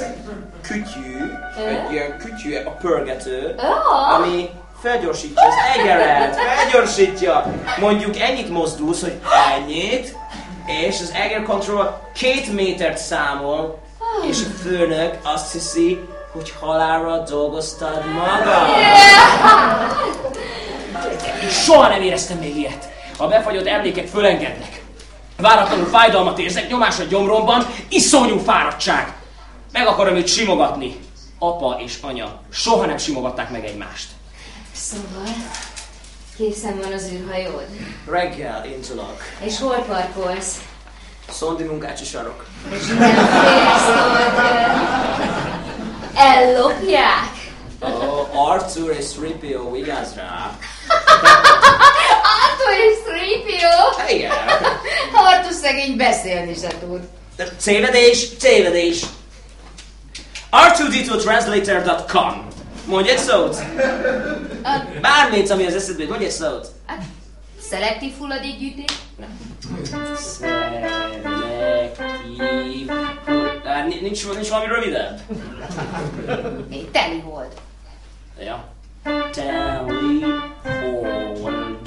D: kütyű, a pörgető, ami felgyorsítja az egeret, felgyorsítja. Mondjuk ennyit mozdulsz, hogy ennyit, és az Egér Control 2 métert számol, és a főnök azt hiszi, hogy halálra dolgoztad magad? Soha nem éreztem még ilyet. A befagyott emlékek fölengednek. Váratlanul fájdalmat érzek, nyomás a gyomromban, iszonyú fáradtság. Meg akarom őt simogatni. Apa és anya soha nem simogatták meg egymást.
A: Szóval, készen van az űrhajód?
D: Reggel indulok.
A: És hol parkolsz?
D: Szondi munkácsi sarok.
A: És nem félsz, hogy ellopják?
D: Arthur és 3PO, vigyázz rá.
A: Arthur és 3PO?
D: Igen.
A: Arthur szegény beszélni se tud.
D: Tévedés. R2D2translator.com. Mondj egy szót. Bármit, ami az eszedbe, mondj egy szót.
A: Szelektív hulladékgyűjtés?
D: Szelektív... Nincs valami rövidebb?
A: Teli volt.
D: Ja. Teli hold.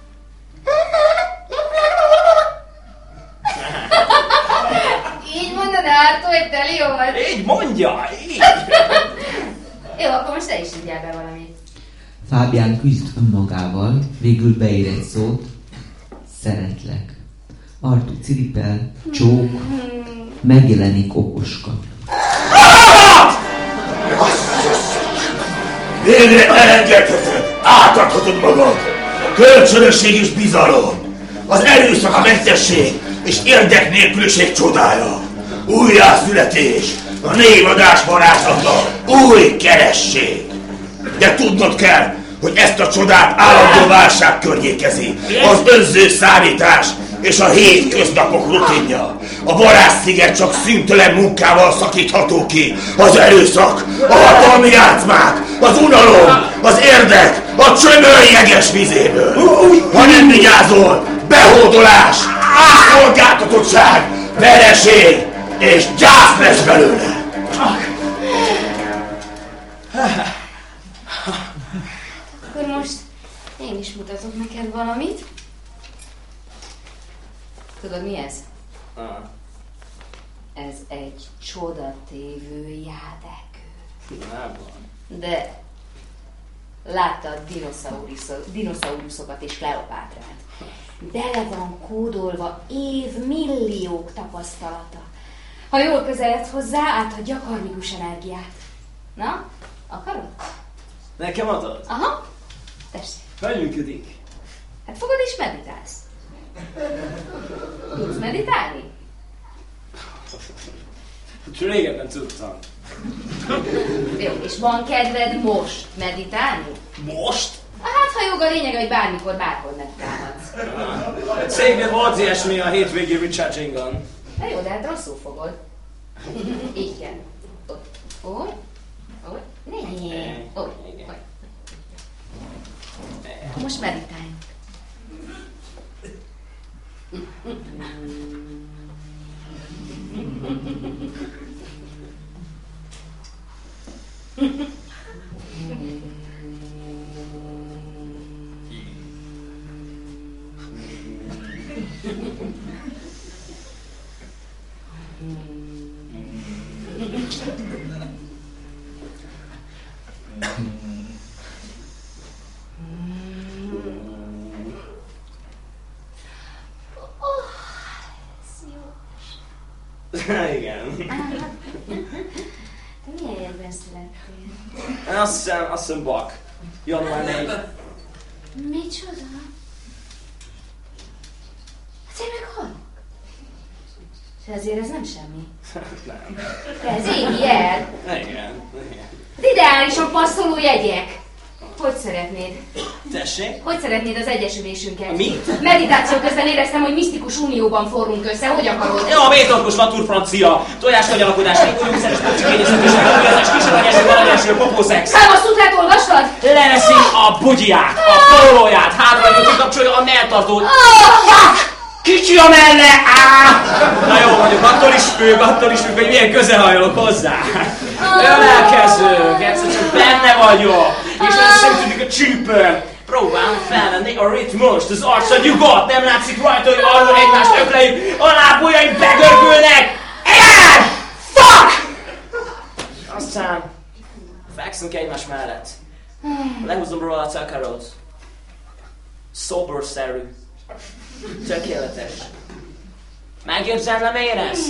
A: Így mondod, Arthur, hogy teli volt?
D: Így mondja, így.
A: Jó, akkor most te is így be valamit.
E: Fábián küzd önmagával, végül beír egy szót. Szeretlek. Arthur ciripel, csók, megjelenik okoska.
H: Végre elengedheted, átadhatod magad. Kölcsönösség és bizalom. Az erőszak a mentesség és érdek nélküliség csodája. Újjászületés, a névadás varázslata, új keresség. De tudnod kell, hogy ezt a csodát állandó válság környékezi. Az önző számítás és a hétköznapok rutinja. A varázssziget csak szüntelen munkával szakítható ki. Az erőszak, a hatalmi játszmák, az unalom, az érdek, a csömöl jeges vizéből. Ha nem vigyázol, behódolás, szolgáltatottság, vereség és gyász lesz belőle.
A: Akkor most én is mutatok neked valamit. Tudod, mi ez? Ez egy csodatévő játékő. De láttad dinoszauruszokat és Kleopátrát. Bele van kódolva évmilliók tapasztalata. Ha jól közeledsz hozzá, átadja a karmikus energiát. Na, akarod?
D: Nekem adod?
A: Aha, tessék.
D: Hogy működik?
A: Hát fogod és meditálsz. Tudsz meditálni?
D: Csak régebben tudtam.
A: Jó, és van kedved most meditálni?
D: Most?
A: Hát, ha jog a lényeg, hogy bármikor, bárhol meditálhatsz.
D: Széged volt ilyesmi a hétvégi rechargingon.
A: Na jó, de hát rosszul fogod. Így kell. Úgy. Most meditáljunk.
D: Igen.
A: Te milyen évben születtél?
D: Azt hiszem Bak. Január 4.
A: Micsoda? Hát én meg halok. És azért ez nem semmi.
D: Nem.
A: De ez égi el.
D: Igen.
A: Az ideálisan passzoló jegyek. Hogy szeretnéd?
D: Tessék?
A: Hogy szeretnéd az egyesülésünket?
D: Mit?
A: Meditáció közben éreztem, hogy misztikus unióban forrunk össze. Hogy akarod?
D: Ja, a métorkos Latour francia, tojásnagyalakodás, négorúszeres pocsikényezés, kúriázás, kisaranyeső, valanyeső, popószex.
A: Kámaszútrát olvastad?
D: Leveszi a bugyját, a pólóját, hátra kikapcsolja a melltartót. Kicsi a melle! Na jó vagyok, attól is függ, hogy milyen közel hajolok hozzá. Ölelkezők, egyszer csak benne vagyok, és összeütődik a csípőm. Próbálom felvenni a ritmust, az arcod nyugodt, nem látszik rajta, hogy arról egymást ökleljük, a lábujjaim begörgülnek. Igen! Fuck! Aztán Fekszünk egymás mellett. Lehúzom róla a cakarót. Szoborszerű. Tökéletes. Megérzem én ezt?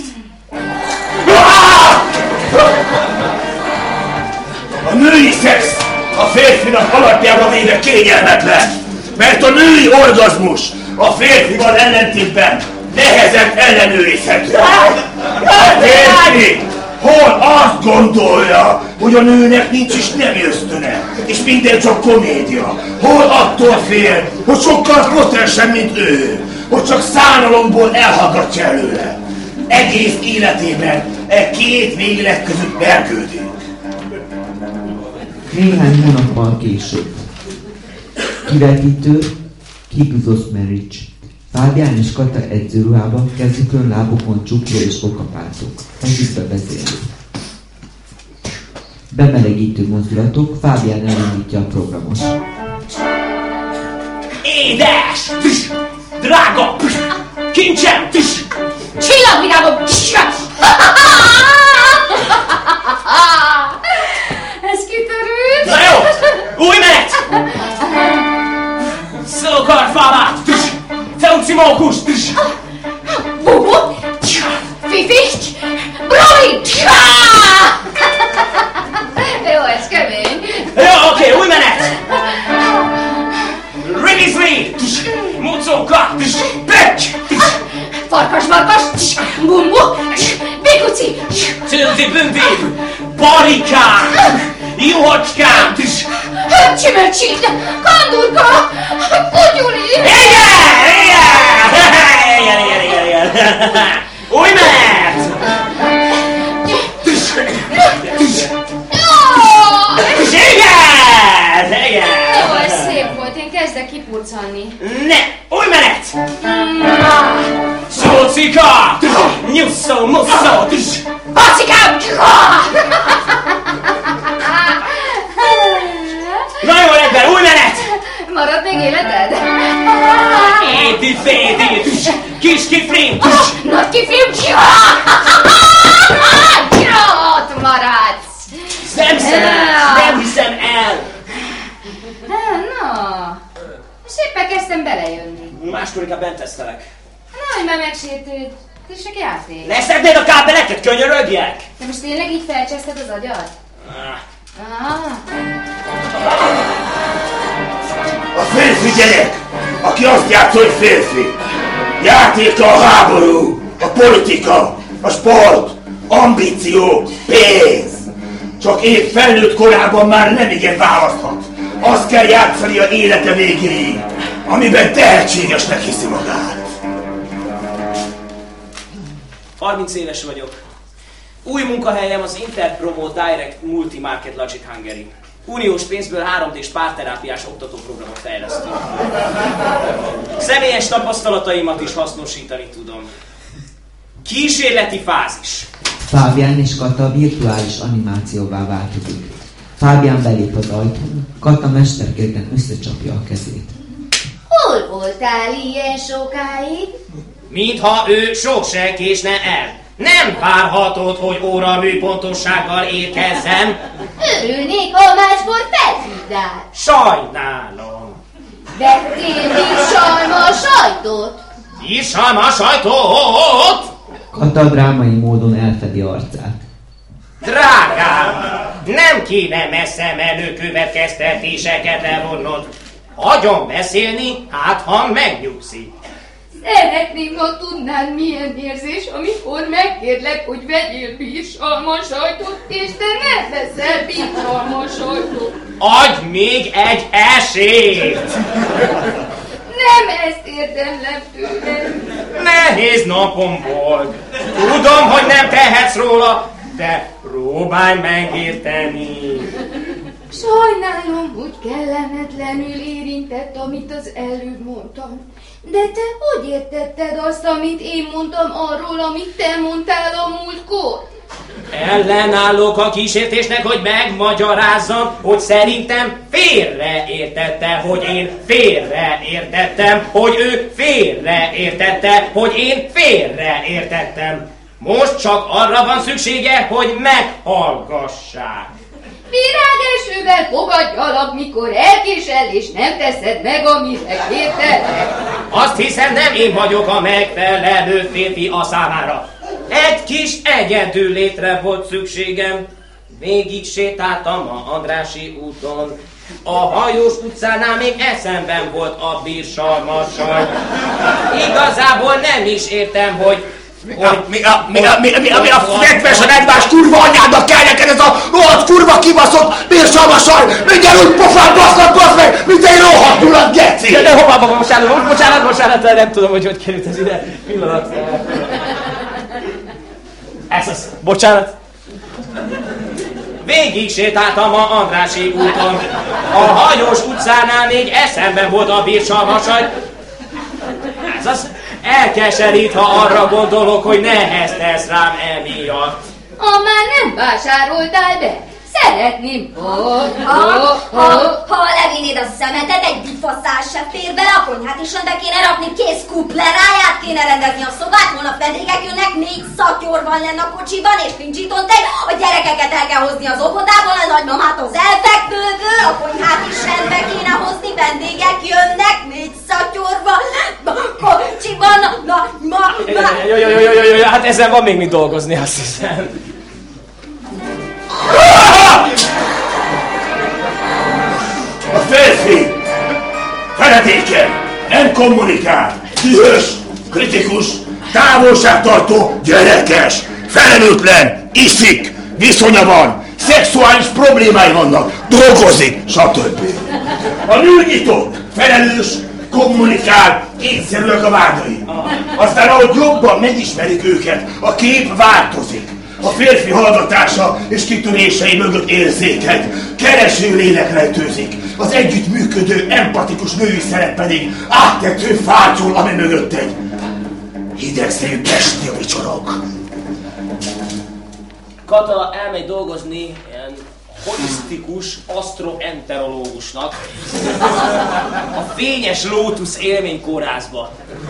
H: A női szex a férfinak alapjában véve kényelmetlen, mert a női orgazmus a férfival ellentétben nehezen ellenőrizhető. A férfi hol azt gondolja, hogy a nőnek nincs is nemi ösztöne, és minden csak komédia. Hol attól fél, hogy sokkal potensebb, mint ő, hogy csak szánalomból elhallgatja előle. Egész életében két véglet között vergődik.
E: Néhány hónappal később. Kivetítő, Kibuzos Marriage. Fábián és Kata edzőruhában, kezükön, lábukon csukló és kokapátok. Együttbe beszélünk. Bemelegítő mozdulatok, Fábián elindítja a programot.
D: Édes! Drága! Kincsem!
A: Csillagvilágom! Ez kitörült!
D: Na jó! Új menet! Szökarfalát! Feucimókus!
A: Bubu! Fifi! Broli! Jó, ez kemény!
D: Jó, oké, új menet! Ribizli! Mucóka! Pöcs!
A: Farkas-markas! Bumbu! Bikuci!
D: Tüldi-bündi! Barikám! Juhocskám!
A: Höccsi-möccsi! Kandurka! Kutyuli!
D: Igen! Új menet! Igen!
A: Jó, ez szép volt, én kezdek kipurcanni.
D: Ne! Új menet! Szócika! Nyusszó, musszó!
A: Hacikám!
D: Na jó, rendben, új menet!
A: Marad még életed?
D: Édi-fédi! Kis kiflim!
A: Nagy kiflim! Ott maradsz!
D: Nem hiszem el!
A: Na, szépen kezdtem belejönni.
D: Máskor inkább bent tesztelek.
A: Na, hogy már megsértőd. Ez csak játék.
D: Leszednéd a kábeleket, könyörögjek?
A: De most tényleg így felcseszted az agyad?
H: A férfi gyerek, aki azt játsza, hogy férfi. Játéka a háború, a politika, a sport, ambíció, pénz. Csak épp felnőtt korában már nem igen választhat. Azt kell játszania élete végéig, amiben tehetségesnek hiszi magát.
D: 30 éves vagyok. Új munkahelyem az Interpromo Direct Multi-Market Logic Hungary. Uniós pénzből 3D-s párterápiás oktatóprogramot fejlesztünk. Személyes tapasztalataimat is hasznosítani tudom. Kísérleti fázis.
E: Fábián és Kata virtuális animációvá változik. Fábián belép az ajtón, Kata mesterkélten összecsapja a kezét.
A: Hol voltál ilyen sokáig?
D: Mintha ő sose késne el. Nem várhatod, hogy óramű pontossággal érkezzem.
A: Örülnék, ha máskor felhívnál.
D: Sajnálom.
A: Vettél bizsalma sajtot?
D: Bizsalma sajtot?
E: Kata drámai módon elfedi arcát.
D: Drágám, nem kéne messze menő következtetéseket levonnod. Hagyom beszélni, hát ha megnyugszik.
A: Szeretném, ha tudnád, milyen érzés, amikor megkérlek, hogy vegyél bizsalma sajtot, és te nem veszel bizsalma sajtot.
D: Adj még egy esélyt!
A: Nem ezt érdemlem tőled.
D: Nehéz napom volt. Tudom, hogy nem tehetsz róla, de próbálj megérteni.
A: Sajnálom, hogy kellemetlenül érintett, amit az előbb mondtam. De te hogy értetted azt, amit én mondtam arról, amit te mondtál a múltkor?
D: Ellenállok a kísértésnek, hogy megmagyarázzam, hogy szerintem félreértette, hogy én félreértettem, hogy ő félreértette, hogy én félreértettem. Most csak arra van szüksége, hogy meghallgassák.
A: virágesővel fogadjalak, mikor elkésel, és nem teszed meg, amire kértelek.
D: Azt hiszem, nem én vagyok a megfelelő férfi a számára. Egy kis egyedül létre volt szükségem. Végig sétáltam a Andrássy úton. A Hajós utcánál még eszemben volt a bírsalmassal. Igazából nem is értem, hogy
H: Mi a fekvesen egymás kurva anyádnak kell neked ez a rohadt kurva kibaszott bírsalmasaj! Mindjárt úgy pofán basznak, basz meg, mint egy rohadt nulat, geci!
D: De hoppá, bocsánat, nem tudom, hogy került ez ide. Pillanat. Ez az, bocsánat. Végig sétáltam a Andrássy úton. A Hajós utcánál még eszemben volt a bírsalmasaj. Ez az, elkeserít, ha arra gondolok, hogy nehez tesz rám emiatt.
A: Már nem vásároltál be? Szeretném,
I: Ha levinnéd a szemetet, egy bifaszás se fér bele, a konyhát is rendbe kéne rakni, kész kupleráját kéne rendezni a szobát, holnap vendégek jönnek, 4 szatyor van lenne a kocsiban, és nincs itthon tej, a gyerekeket el kell hozni az óvodából, a nagymamát az elfekvőből, a konyhát is rendbe kéne hozni, vendégek jönnek, 4 szatyor van kocsiban,
D: Hát ezen van még mit dolgozni, azt hiszem.
H: A férfi feledékeny, nem kommunikál, dühös, kritikus, távolságtartó, gyerekes, felelőtlen, iszik, viszonya van, szexuális problémái vannak, dolgozik, stb. A nő nyitott, felelős, kommunikál, észszerűek a vádai. Aztán ahogy jobban megismerik őket, a kép változik. A férfi hallgatása és kitörései mögött érzékeny, kereső lélek rejtőzik. Az együttműködő, empatikus női szerep pedig áttető fátyol, ami mögött egy hidegszívű bestia vicsorog.
D: Kata elmegy dolgozni ilyen holisztikus asztroenterológusnak a Fényes Lótusz élménykórházba.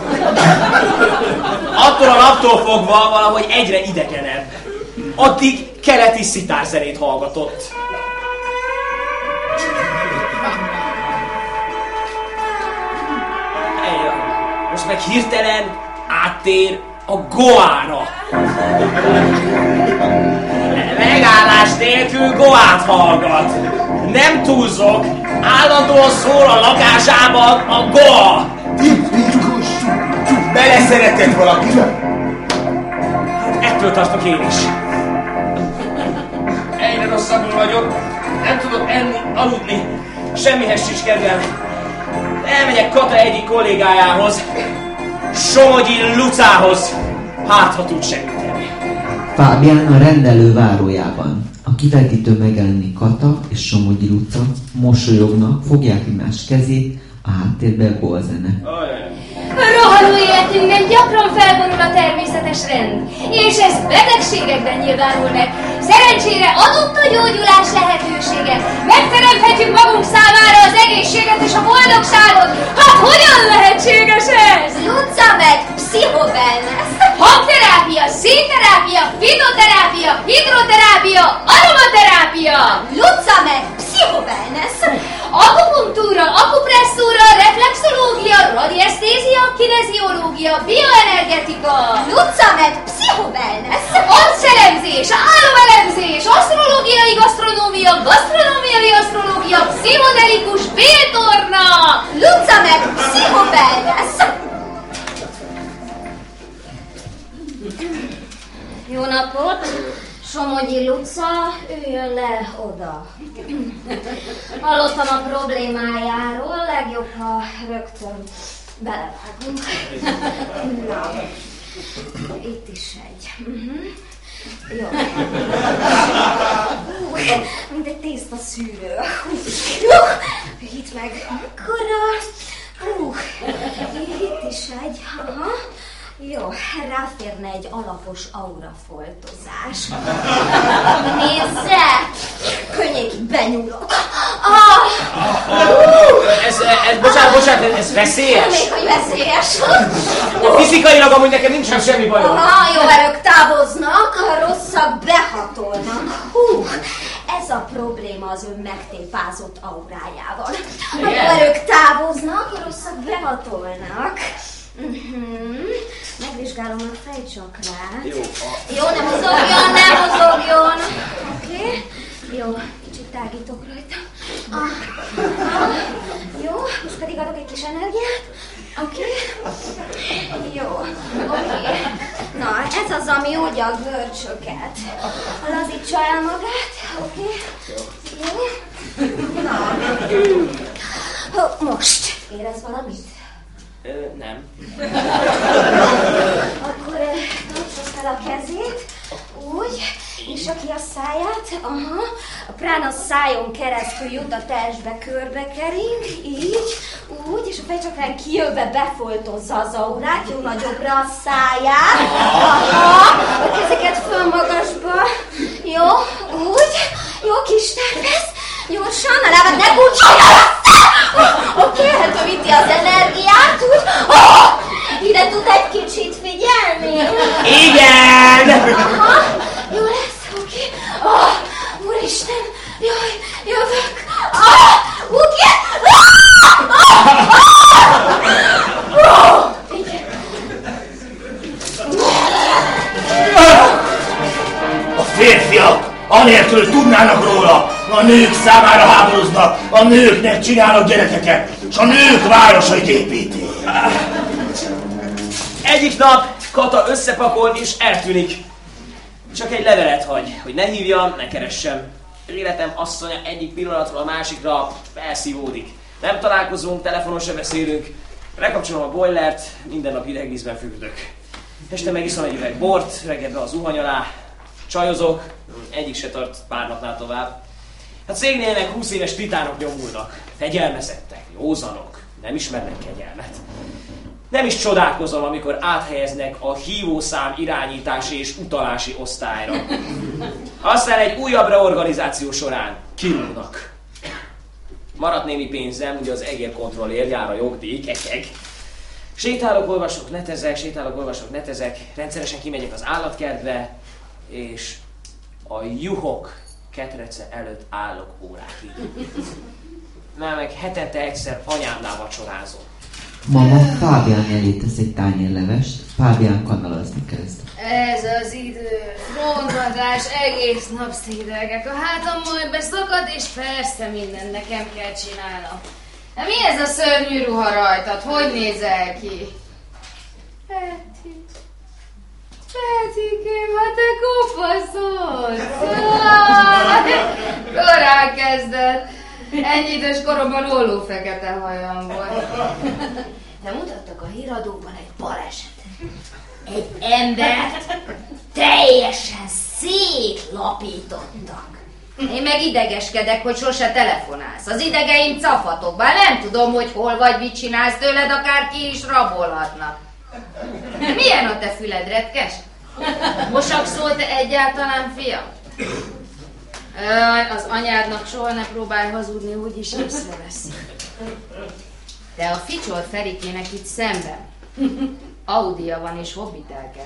D: Attól a naptól fogva valahogy egyre idegenebb. Addig keleti szitárzenét hallgatott. Most meg hirtelen áttér a goára. Megállás nélkül goát hallgat. Nem túlzok, állandóan szól a lakásában a goa.
H: Tipikus! Beleszeretett valakivel?
D: Hát ettől tartok én is. Egyre rosszabbul vagyok, nem tudok enni, aludni, semmihez sincs kedvem. Elmegyek Kata egyik kollégájához, Somogyi Lucához, hát ha tud segíteni.
E: Fábián a rendelő várójában. A kivetítő megjelenik Kata és Somogyi Luca, mosolyognak, fogják egymás kezét, a háttérben gólzene.
A: Rohanó életünkben gyakran felborul a természetes rend, és ez betegségekben nyilvánul meg. Szerencsére adott a gyógyulás lehetősége. Megteremthetjük magunk számára az egészséget és a boldogságot. Hát hogyan lehetséges ez?
I: Luca meg pszichowellness.
A: Hangterápia, színterápia, fitoterápia, hidroterápia, aromaterápia.
I: Luca meg pszichowellness.
A: Akupunktúra, akupresszúra, reflexológia, radiesztézia, kineziológia, bioenergetika.
I: Luca meg pszichowellness.
A: Arcelemzés, álomelemzés, asztrológiai gasztronómia, gasztronómiai asztrológia, pszichodelikus béltorna.
I: Luca meg pszichowellness. Jó napot! Somogyi Luca, üljön le oda. Hallottam a problémájáról, legjobb, ha rögtön belevágunk. Na, itt is egy. Jó. Mint egy tészta szűrő. Itt meg. Akkor itt is egy. Aha. Jó, ráférne egy alapos aurafoltozás. Nézze! Könnyékig benyúlok.
D: Bocsánat, ez veszélyes?
I: Még hogy veszélyes.
D: Fizikailag amúgy nekem nincsen semmi bajom.
I: Jó erők távoznak, a rosszak behatolnak. Ez a probléma az ön megtépázott aurájával. A jó erők távoznak, a rosszak behatolnak. Megvizsgálom a fejcsakrát. Jó, nem mozogjon. Oké. Jó, kicsit tágítok rajta. Jó, most pedig adok egy kis energiát. Oké. Jó, oké. Na, ez az, ami oldja a görcsöket. Lazítsa el magát. Oké. Jó. Na. Most érez valamit?
D: Nem.
I: Akkor tartsa fel a kezét, úgy, nyissa ki a száját, a prána szájon keresztül jut a testbe, körbe kering, így, úgy, és a fejcsakrán kijövve befoltozza az aurát, jó nagyobbra a száját, a kezeket föl magasba, jó, úgy, jó kis tervesz, gyorsan, a lábad ne kulcsolja Oké, hát vitti az energiát, úgy, ide tud egy kicsit figyelni?
D: Igen!
I: Jó lesz, oké. Úristen, jaj, jövök. Oké.
H: A férfiak anélkül tudnának róla, a nők számára háborúznak, a nőknek csinálnak gyerekeket, és a nők városait építi.
D: Egyik nap Kata összepakol és eltűnik. Csak egy levelet hagy, hogy ne hívjam, ne keressem. Életem asszonya egyik pillanatról a másikra felszívódik. Nem találkozunk, telefonon se beszélünk. Lekapcsolom a boilert, minden nap hideg vízben fürdök. Este megiszom egy üveg bort, reggelbe az zuhany alá. Csajozok, egyik se tart pár napnál tovább. A cégnél meg 20 éves titánok nyomulnak. Fegyelmezettek, józanok, nem ismernek kegyelmet. Nem is csodálkozom, amikor áthelyeznek a hívószám irányítási és utalási osztályra. Aztán egy újabb reorganizáció során kirúgnak. Maradt némi pénzem, ugye az egérkontrollért jár a jogdíj, kekek. Sétálok, olvasok, netezek, rendszeresen kimegyek az állatkertbe, és a juhok ketrece előtt állok órákig. Már meg hetente egyszer anyámnál vacsorázom.
E: Mama Fábián elé tesz egy tányérlevest, Fábián kanalazni kezd.
A: Ez az idő, frontadás, egész nap szédelgek, a hátam majd beszakad, és persze mindent nekem kell csinálnom. De mi ez a szörnyű ruha rajtad? Hogy nézel ki? Petikém, hát te kopaszod! Korán kezdett. Ennyi idős koromban olló fekete hajam volt. De mutattak a híradóban egy balesetet. Egy embert teljesen szétlapítottak. Én meg idegeskedek, hogy sose telefonálsz. Az idegeim cafatok, bár nem tudom, hogy hol vagy, mit csinálsz tőled, akár ki is rabolhatnak. Milyen a te füled, retkes? Mosakszol te egyáltalán, fiam? Az anyádnak soha ne próbálj hazudni, úgyis észreveszi. De a Ficsor Ferikének itt szemben Audia van és hobbitelke.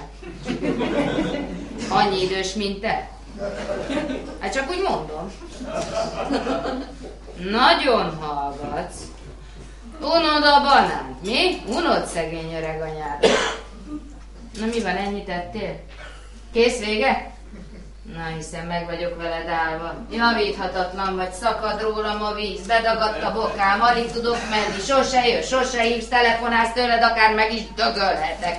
A: Annyi idős, mint te. Hát csak úgy mondom. Nagyon hallgatsz. Unod a banánt, mi? Unod szegény öreg anyád. Na mi van, ennyit tettél? Kész vége? Na hiszen meg vagyok veled állva. Javíthatatlan vagy, szakad rólam a víz, bedagadt a bokám, alig tudok menni, sose jössz, sose hívsz, telefonálsz tőled, akár meg is dögölhetek.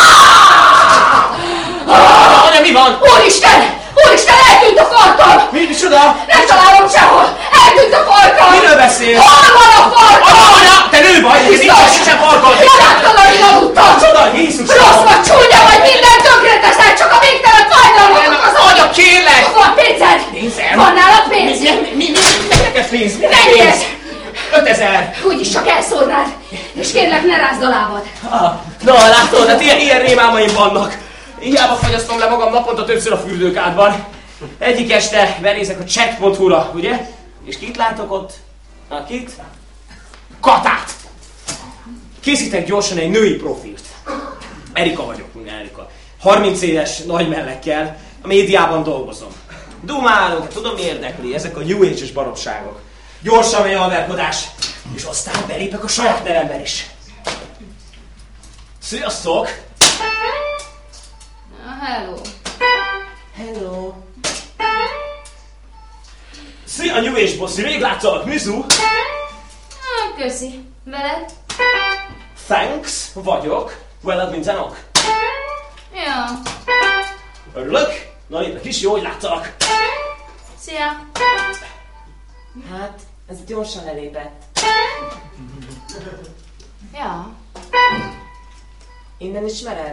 D: Anya, mi van?
A: Úristen! Úristen, eltűnt a farkam!
D: Micsoda?
A: Nem találom sehol! Eltűnt a farkam!
D: Miről beszélsz?
A: Hol van a farkam?
D: Anya, te nő vagy, ez itt sem farkad!
A: Gyanáttalanul aludtam!
D: Csoda, Jézus!
A: Rossz vagy, csúnya vagy, minden tönkreteszek, csak a végtelen fájdalmak az
D: Anya, kérlek!
A: Van pénzed?
D: Pénzem?
A: Van nálad pénz?
D: Mi neked pénz?
A: Mennyi ez?
D: 5000!
A: Úgyis csak elszórnád, és kérlek, ne rázd a lábad.
D: Na, látod, hát ilyen rémálmaim vannak. Hiába fagyasztom le magam naponta többször a fürdőkádban. Egyik este benézek a chat.hu-ra, ugye? És kit látok ott? Na, kit? Katát! Készítek gyorsan egy női profilt. Erika vagyok, minden Erika. 30 éves, nagy mellekkel, a médiában dolgozom. Dumálok, tudom mi érdekli, ezek a New Age-es baromságok. Gyorsan megy a haverkodás, és aztán belépek a saját nevemben is. Sziasztok!
A: Hello.
D: Hello. Szia, New Age bossi, rég látszalak, Mizu?
A: Köszi. Veled?
D: Thanks, vagyok. Veled mindenok.
A: Ja.
D: Örülök. Na lépek is, jó, hogy látszalak.
A: Szia.
J: Hát, ez gyorsan elépett.
A: Ja.
J: Innen ismered?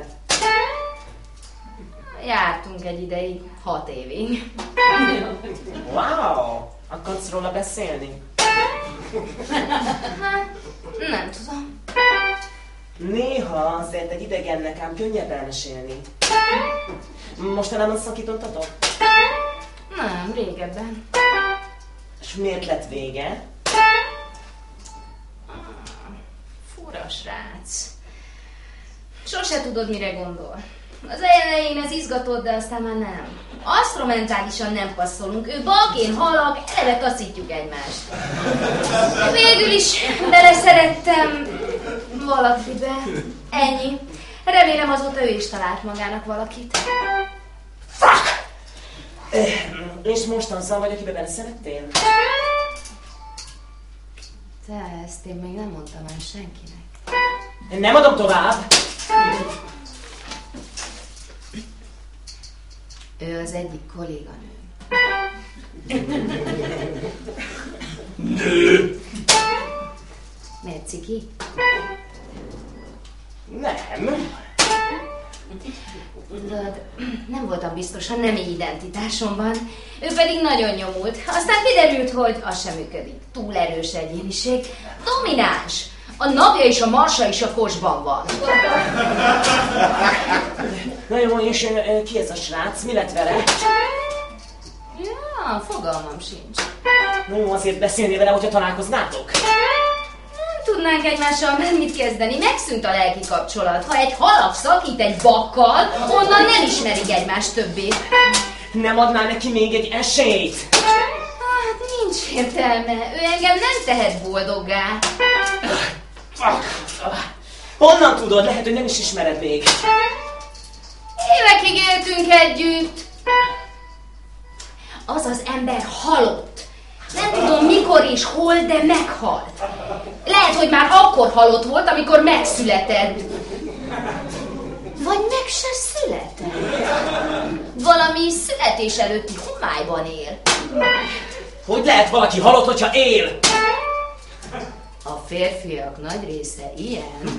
A: Jártunk egy ideig, 6 évig.
J: Wow! Akarsz róla beszélni?
A: Hát, nem tudom.
J: Néha azért egy idegennek ám könnyebb elmesélni. Mostanában szakítottatok?
A: Nem, régebben.
J: És miért lett vége?
A: Fura srác. Sose tudod, mire gondol. Az elején ez izgatott, de aztán már nem. Asztromentálisan nem passzolunk. Ő bak, én halak, eleve taszítjuk egymást. Végül is beleszerettem valakibe. Ennyi. Remélem azóta ő is talált magának valakit.
J: Fuck! És most azzal vagy, akibe beleszerettél?
A: Te, ezt én még nem mondtam el senkinek.
J: Én nem adom tovább!
A: Ő az egyik kolléganő.
D: Nő!
A: Miért ciki?
D: Nem.
A: Tudod, nem voltam biztos a nemi identitásomban. Ő pedig nagyon nyomult. Aztán kiderült, hogy az sem működik. Túl erős egyéniség. Domináns. A napja és a marsa is a kosban van.
J: Na jó, és ki ez a srác? Mi lett vele?
A: Ja, fogalmam sincs.
J: Na jó, azért beszélni vele, hogyha találkoznátok?
A: Nem tudnánk egymással mit kezdeni, megszűnt a lelki kapcsolat. Ha egy halak szakít egy bakkal, onnan nem ismerik egymást többé.
J: Nem adnál neki még egy esélyt?
A: Hát nincs értelme, ő engem nem tehet boldoggá.
J: Honnan tudod? Lehet, hogy nem is ismered még.
A: Évekig éltünk együtt. Az az ember halott. Nem tudom mikor és hol, de meghalt. Lehet, hogy már akkor halott volt, amikor megszületett. Vagy meg se született. Valami születés előtti homályban él.
J: Hogy lehet valaki halott, hogyha él?
A: A férfiak nagy része ilyen.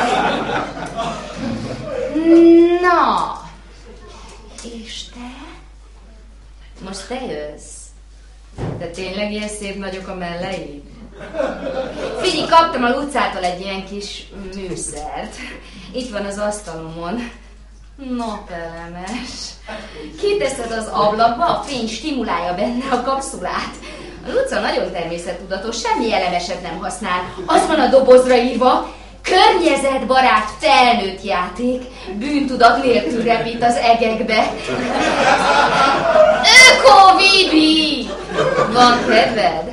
A: Na, és te? Most te jössz? De tényleg ilyen szép nagyok a melleid? Figyelj, kaptam a Lucától egy ilyen kis műszert. Itt van az asztalomon. Napelemes. Kiteszed az ablakba, a fény stimulálja benne a kapszulát. A Luca nagyon természettudatos, semmi elemeset nem használ. Az van a dobozra írva, környezetbarát felnőtt játék, bűntudat nélkül repít az egekbe. Öko-Bibi! Van kedved?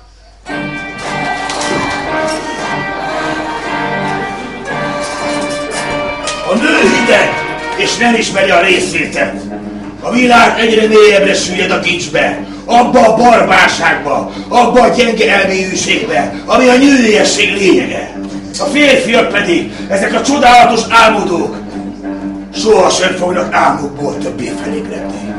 H: A nő hideg, és nem ismeri a részvételt. A világ egyre mélyebbre süllyed a kicsbe, abba a barbárságba, abba a gyenge elmélyűségbe, ami a nőiesség lényege. A férfiak pedig, ezek a csodálatos álmodók, sohasem fognak álmukból többé felébredni.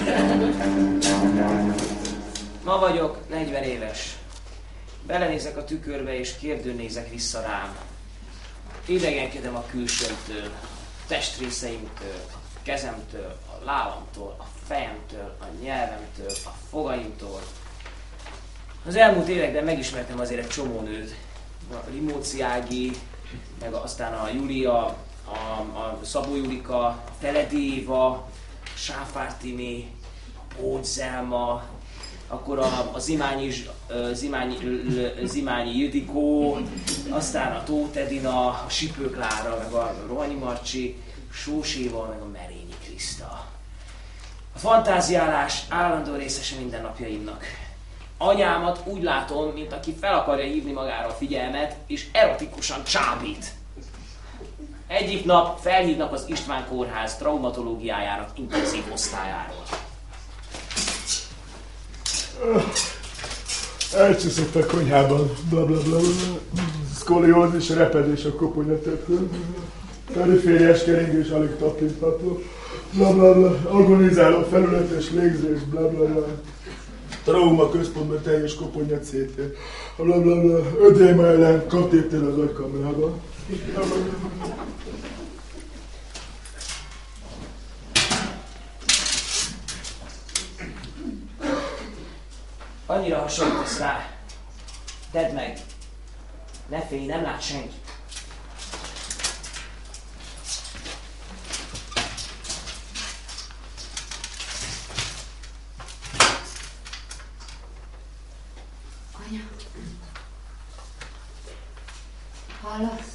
D: Ma vagyok 40 éves. Belenézek a tükörbe és kérdőn nézek vissza rám. Idegenkedem a külsőmtől, testrészeimtől, a kezemtől, a lábamtól, a fejemtől, a nyelvemtől, a fogaimtól. Az elmúlt években megismertem azért egy csomó nőt. A Limóci Ági, meg aztán a Julia, a Szabó Julika, a Feledi Éva, Sáfár Timi, a Bócs Zelma, akkor a Zimányi Ildikó, aztán a Tóth Edina, a Sipő Klára, meg a Rohanyi Marcsi, Sós Éva, meg a Merényi Kriszta. A fantáziálás állandó részese mindennapjaimnak. Anyámat úgy látom, mint aki fel akarja hívni magára a figyelmet, és erotikusan csábít. Egyik nap felhívnak az István Kórház traumatológiájának intenzív osztályáról.
F: Elcsúszott a konyhában, blablabla, szkoliózis, repedés a koponyatetől, perifériás keringés alig tapintható, blablabla, agonizáló felületes légzés, blablabla, trauma központban teljes koponya CT, blablabla, ödéma ellen katéter az agykamrában.
D: Annyira hasonlítasz rá. Tedd meg. Ne félj, nem lát senki.
A: Anya. Hallasz?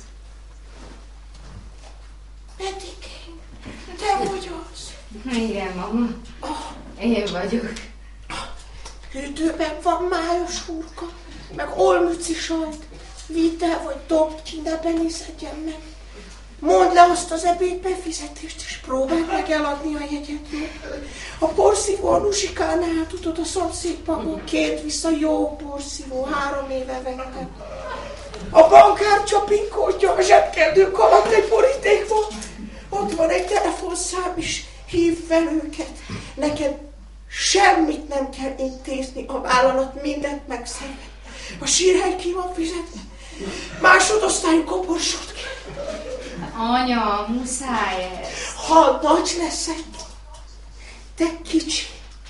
G: Petikém, te vagy az?
A: Igen, mama. Én vagyok.
G: Hűtőben van májos hurka, meg olmüci sajt. Vidd el, vagy dobd ki, ne benézedjen meg. Mondd le azt az ebédbefizetést, és próbáld meg eladni a jegyet. A porszívó a Nusikánál, tudod, a szomszédban 2 vissza jó porszívó, 3 éve vettem. A bankkártya pinkódja a zsebkendők alatt egy borítékban. Ott van egy telefonszám is, hívd fel őket. Neked semmit nem kell intézni, a vállalat mindent megszenved. A sírhely ki van fizetve. Másodosztályú koporsót kell.
A: Anya, muszáj ez.
G: Ha nagy leszek, te kicsi.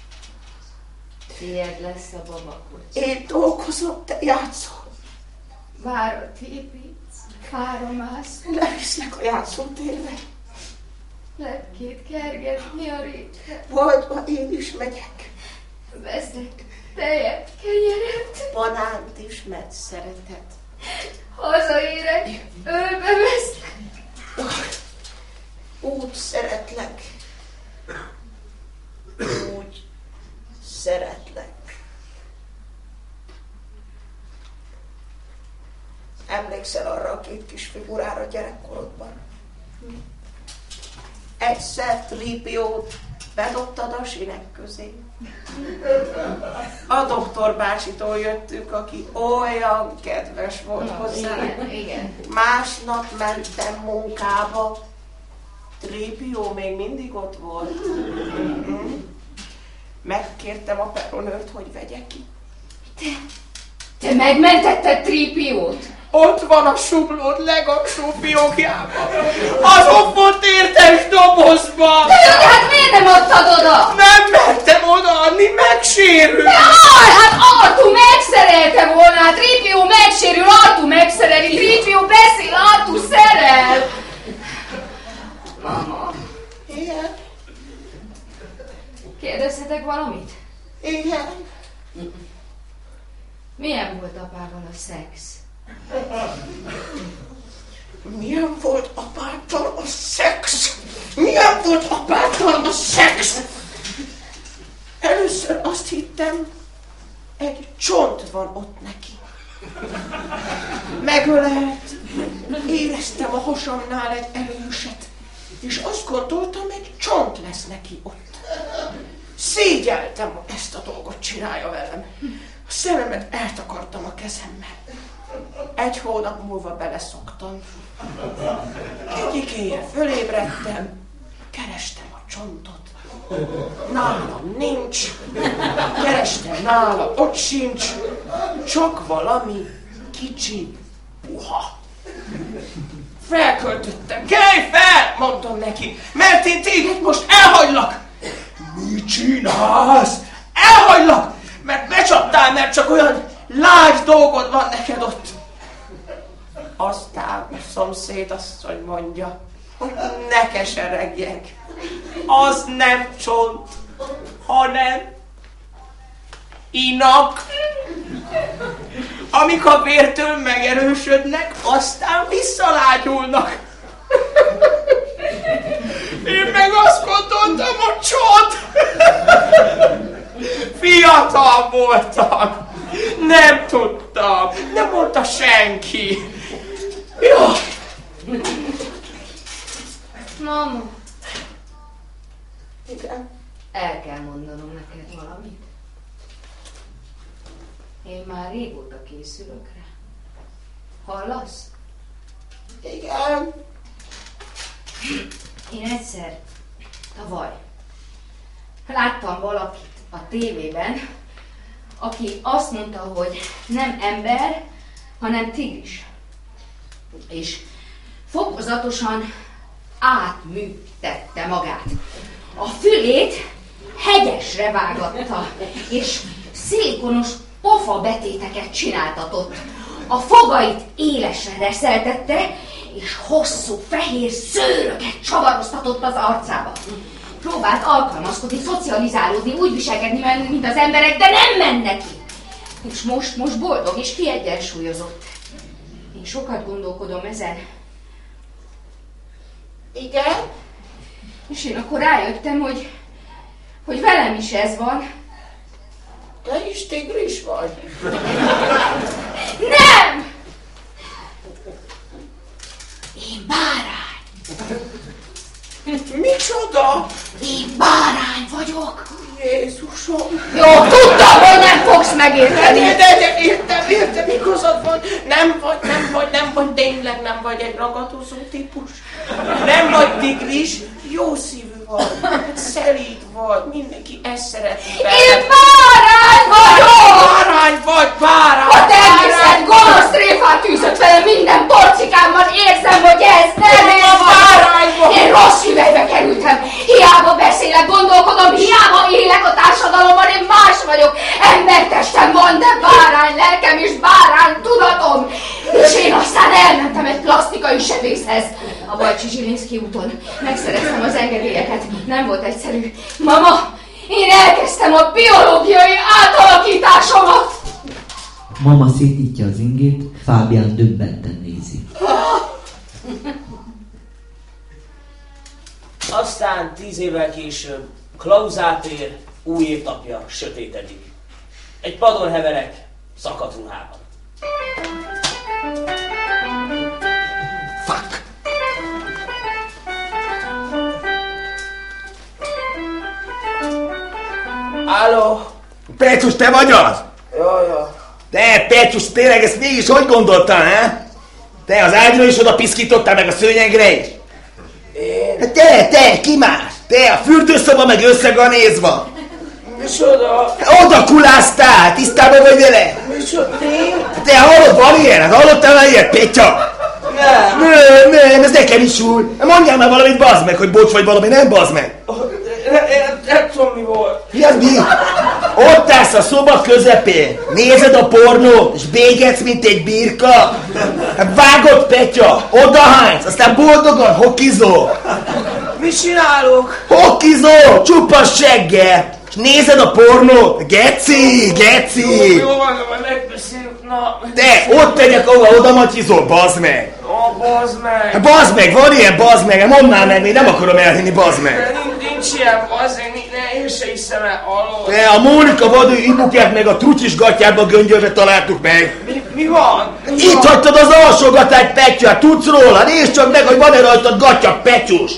A: Tiéd lesz a babakocsi.
G: Én dolgozom, te játszol.
A: Várat építsz, fára mász.
G: Levisznek a játszótérbe.
A: Lepkét kergetni a rétre.
G: Valdba én is megyek.
A: Veszek tejet, kenyeret.
G: Banánt is, mert szereted.
A: Hazaérek, ölbe veszlek.
G: Úgy szeretlek. Úgy szeretlek. Emlékszel arra a 2 kis figurára gyerekkorodban? Egyszer Trípiót bedobtad a sinek közé. A doktor bácsitól jöttünk, aki olyan kedves volt hozzá.
A: Igen.
G: Másnap mentem munkába. Trípió még mindig ott volt. Megkértem a peronőrt, hogy vegye ki.
A: Te megmentetted Trípiót?
G: Ott van a sublód legalsó fiókjában. Az offort értes dobozban.
A: De hát miért nem adtad oda?
G: Nem mertem odaadni, megsérül.
A: Jaj, hát Artú megszerelte volna. Trípió megsérül, Artú megszereli. Trípió beszél, Artú szerel. Mama.
G: Igen.
A: Kérdezhetek valamit?
G: Igen.
A: Milyen volt apával a szex?
G: Milyen volt apáttal a szex? Milyen volt apáttal a szex? Először azt hittem, egy csont van ott neki. Megölelt, éreztem a hasamnál egy erőset, és azt gondoltam, egy csont lesz neki ott. Szégyeltem, ezt a dolgot csinálja velem. A szememet eltakartam a kezemmel. 1 hónap múlva beleszoktam. Egyik éjjel fölébredtem, kerestem a csontot. Nálam nincs. Kerestem nála, ott sincs. Csak valami kicsi puha. Felköltöttem. Kelj fel, mondtam neki, mert én téged most elhagylak. Mit csinálsz? Elhagylak, mert becsaptál, mert csak olyan lágy dolgod van neked ott. Aztán a szomszéd asszony mondja, Ne keseregjek. Az nem csont, hanem inak. Amik a vértől megerősödnek, aztán visszalágyulnak. Én meg azt gondoltam, a csont. Fiatal voltam. Nem tudtam. Nem mondta senki. Jó.
A: Mama.
G: Igen.
A: El kell mondanom neked valamit. Én már régóta készülök rá. Hallasz?
G: Igen.
A: Én egyszer, tavaly, láttam valakit a tévében, aki azt mondta, hogy nem ember, hanem tigris. És fokozatosan átműtette magát. A fülét hegyesre vágatta, és szilikonos pofabetéteket csináltatott. A fogait élesre reszeltette, és hosszú fehér szőröket csavaroztatott az arcába. Próbált alkalmazkodni, szocializálódni, úgy viselkedni, mint az emberek, de nem ment neki. És most boldog és kiegyensúlyozott. Én sokat gondolkodom ezen.
G: Igen?
A: És én akkor rájöttem, hogy velem is ez van.
G: Te is tigris vagy?
A: Nem! Én bárány.
G: Micsoda?
A: Én bárány vagyok.
G: Jézusom.
A: Jó, tudtam, hogy nem fogsz megérteni.
G: De értem, igazad van. Nem vagy, tényleg nem vagy egy ragadozó típus. Nem vagy tigris, jó szívű vagy, szelíd vagy, mindenki ezt szereti.
A: Én bárány vagyok!
G: Bárány!
A: A természet gonosz tréfát tűzött velem minden porcikámmal, érzem, hogy ez nem én vagyok. Én rossz hüvelybe kerültem. Hiába beszélek, gondolkodom, hiába élek a társadalomban, én más vagyok. Embertestem van, de bárány lelkem és bárány tudatom. És én aztán elmentem egy plastikai sebészhez. A Bajcsi Zsilinszky úton. Megszereztem az engedélyeket. Nem volt egyszerű. Mama, én elkezdtem a biológiai átalakításomat.
E: Mama szétítja az ingét, Fábián döbbenten nézi.
D: Aztán 10 évvel később Klaus átér, új évnapja sötétedik. Egy padon heverek, szakadt ruhában.
H: Fuck!
G: Halló?
H: Petrus, te vagy az?
G: Jaj.
H: Te, Petrus, tényleg ezt mégis hogy gondoltál, he? Te az ágyra is oda piszkítottál, meg a szőnyegre is?
G: Én?
H: Te, ki más? Te, a fürdőszoba meg összeganézva.
G: Micsoda?
H: Oda kuláztál, tisztában vagy vele?
G: Micsoda? Én?
H: Te hallod, van ilyen? Hallottál már ilyet, Pétya? Nem, ez nekem is új. Mondjál már valamit, bazd meg, hogy bocs vagy valami, nem bazd meg.
G: Nem tudom, mi volt.
H: Mi az mi? Ott állsz a szoba közepén, nézed a pornót, és bégetsz, mint egy birka. Hát vágod, Petya, odahánysz, aztán boldogan hokizol.
G: Mit csinálok?
H: Hokizol, csupa seggel, és nézed a pornót, geci.
G: Jó van, megbeszéljük, na.
H: Te, ott megyek, ahol oda matyizol, bazd meg.
G: Bazd meg.
H: Hát bazd meg, van ilyen bazd meg, mondd már meg, még nem akarom elhinni, bazd meg.
G: Nincs ilyen, azért én se hiszem el, hallod.
H: Te, a Mónika vadő ibukját meg a trucsis gatyába göngyölve találtuk meg.
G: Mi van?
H: Itt hagytad az alsógatányt, Petya, tudsz róla? Nézd csak meg, hogy van-e rajtad gatya, Petyus.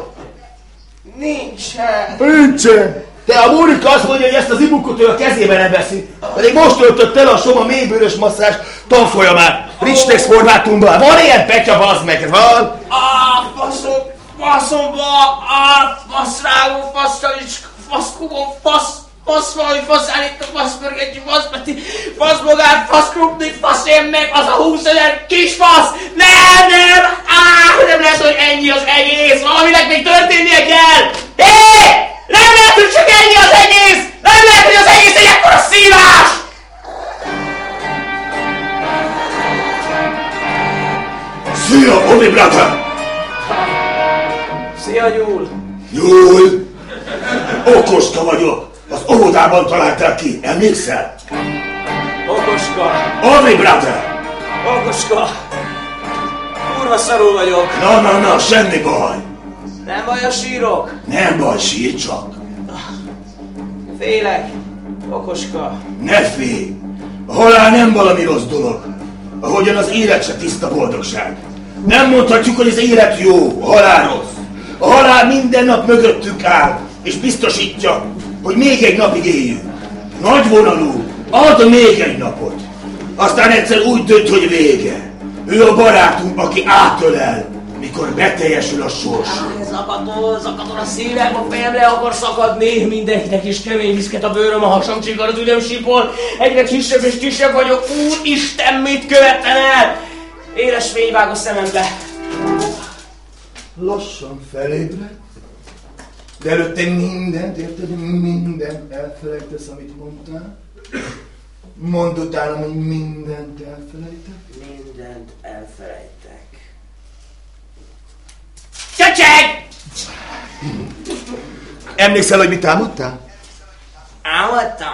H: Nincsen. Te, a Mónika azt mondja, hogy ezt az ibukot ő a kezébe nem veszi. Pedig most töltött el a Soma mélybőrös masszázs tanfolyamát. Richtex formátumban. Van ilyen, Petya, bazd meg, van?
G: Faszrágó, fasztalicska, faszkubó, fasz valami, faszállító, faszpörgetjű, faszpeti, faszbogár, faszkrupni, faszén meg, az a 20 000 kis fasz! Nem! Nem lehet, hogy ennyi az egész! Valaminek még történnie kell! Nem lehet, hogy csak ennyi az egész! Nem lehet, hogy az egész egy ekkora szívás!
H: Szia, Omi brother!
D: Szia, Nyúl!
H: Nyúl! Okoska vagyok! Az óvodában találták ki, emlékszel?
D: Okoska!
H: Aubrey brother!
D: Okoska! Kurva szarul vagyok!
H: Na, semmi baj!
D: Nem baj, a sírok?
H: Nem baj, sír csak!
D: Félek! Okoska!
H: Ne félj! A halál nem valami rossz dolog. Ahogyan az élet se tiszta boldogság. Nem mondhatjuk, hogy az élet jó, a halál rossz. A halál minden nap mögöttünk áll, és biztosítja, hogy még egy napig éljünk. Nagyvonalú, ad még egy napot. Aztán egyszer úgy dönt, hogy vége. Ő a barátunk, aki átölel, mikor beteljesül a sorsunk.
D: Zakatol a szívem, a fejem le akar szakadni. Mindenkinek is kemény viszket a bőröm, a hasam csikar az üdöm sípol. Egyre kisebb és kisebb vagyok. Úristen, mit követtem el? Éles fény vág a szemembe.
F: Lassan felébred, de előtte mindent, érted? Mindent elfelejtesz, amit mondtál. Mondd utána, hogy mindent elfelejtek.
D: Mindent elfelejtek. Csöcseg!
F: Emlékszel, hogy mit álmodtál?
D: Álmodtam.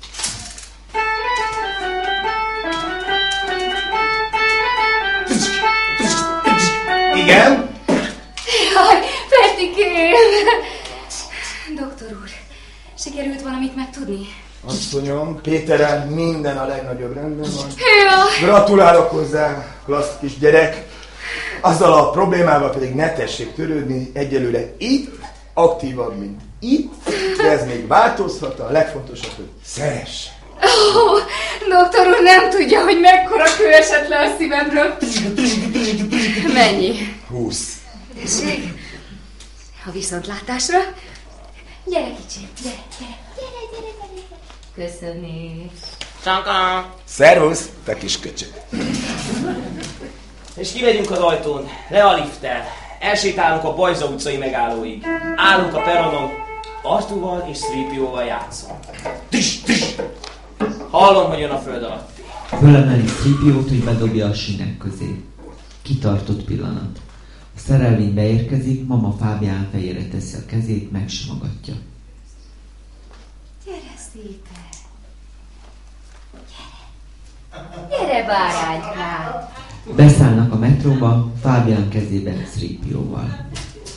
F: Igen?
A: Jaj, Petikém! Doktor úr, sikerült valamit megtudni?
F: Asszonyom, Péterrel minden a legnagyobb rendben van.
A: Jaj!
F: Gratulálok hozzá, klassz kis gyerek. Azzal a problémával pedig ne tessék törődni, egyelőre itt aktívabb, mint itt, de ez még változhat, a legfontosabb, hogy szeress.
A: Doktor úr nem tudja, hogy mekkora kő esett le a szívemről. Mennyi?
F: 20.
A: Tessék, a viszontlátásra. Gyere kicsim, gyere. Köszönöm.
D: Csaka.
F: Szervusz, te kis köcsög.
D: És kimegyünk az ajtón, le a lifttel. Elsétálunk a Bajza utcai megállóig. Állunk a peronon, Artúval és Szrípióval játszom. Hallom, hogy jön a föld alatti.
E: Fölemeli Szrípiót, hogy bedobja a sínek közé. Kitartott pillanat. A szerelvény beérkezik, mama Fábián fejére teszi a kezét, megsimogatja.
A: Gyere, szépen. Gyere, báránykám.
E: Beszállnak a metróba, Fábián kezében Szrípióval.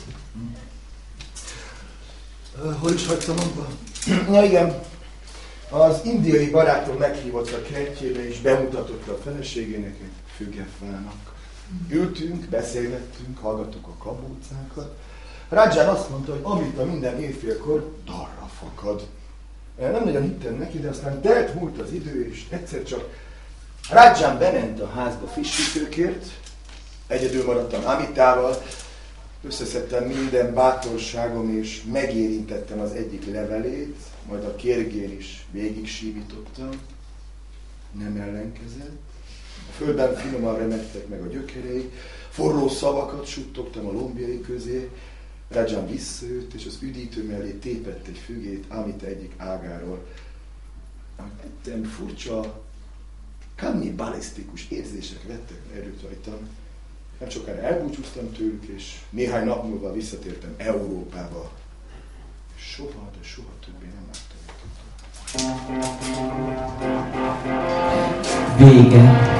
F: Hol is hagytam abba? Ja, igen. Az indiai barátom meghívott a kertjébe és bemutatott a feleségének egy fügefának. Ültünk, beszélgettünk, hallgattuk a kabócákat. Raján azt mondta, hogy Amrita minden éjfélkor darra fakad. Nem nagyon hittem neki, de aztán telt múlt az idő, és egyszer csak Raján bement a házba frissítőkért, egyedül maradtam Amitával, összeszedtem minden bátorságom, és megérintettem az egyik levelét, majd a kérgén is végig sívítottam. Nem ellenkezett. A földben finoman remegtek meg a gyökerei, forró szavakat suttogtam a lombjai közé. Raján visszajött, és az üdítő mellé tépett egy fügét Amita egyik ágáról. Ettem furcsa, kannibalisztikus érzések vettek erőt rajtam. Nem sokára elbúcsúztam tőlük, és néhány nap múlva visszatértem Európába. Soha, de soha többé nem láttam őket.
E: Vége.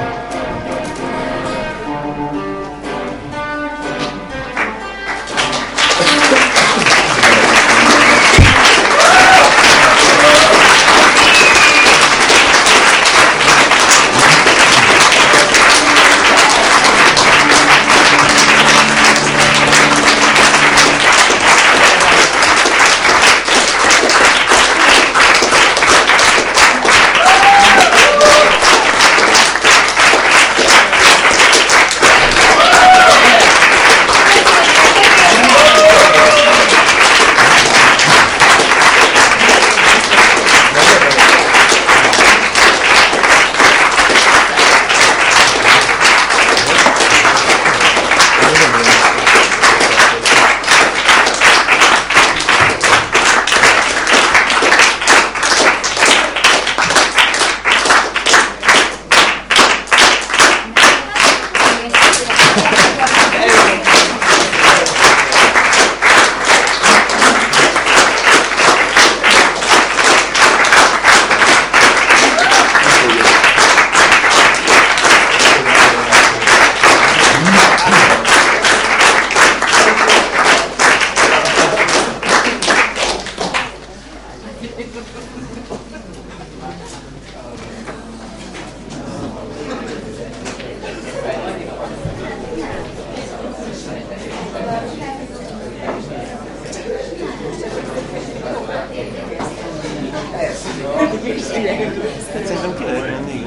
K: Szerintem ki lehet menni.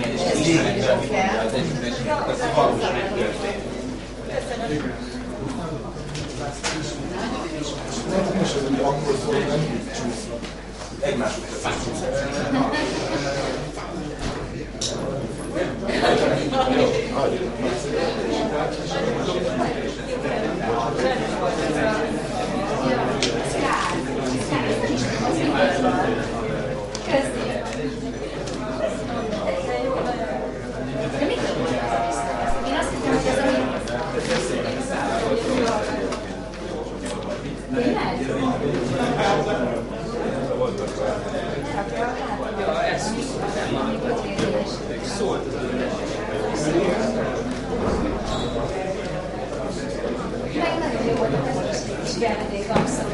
F: Akkor szól, nem csúsznak. Egymás után.
A: Meg nagyon jó volt a közösség is,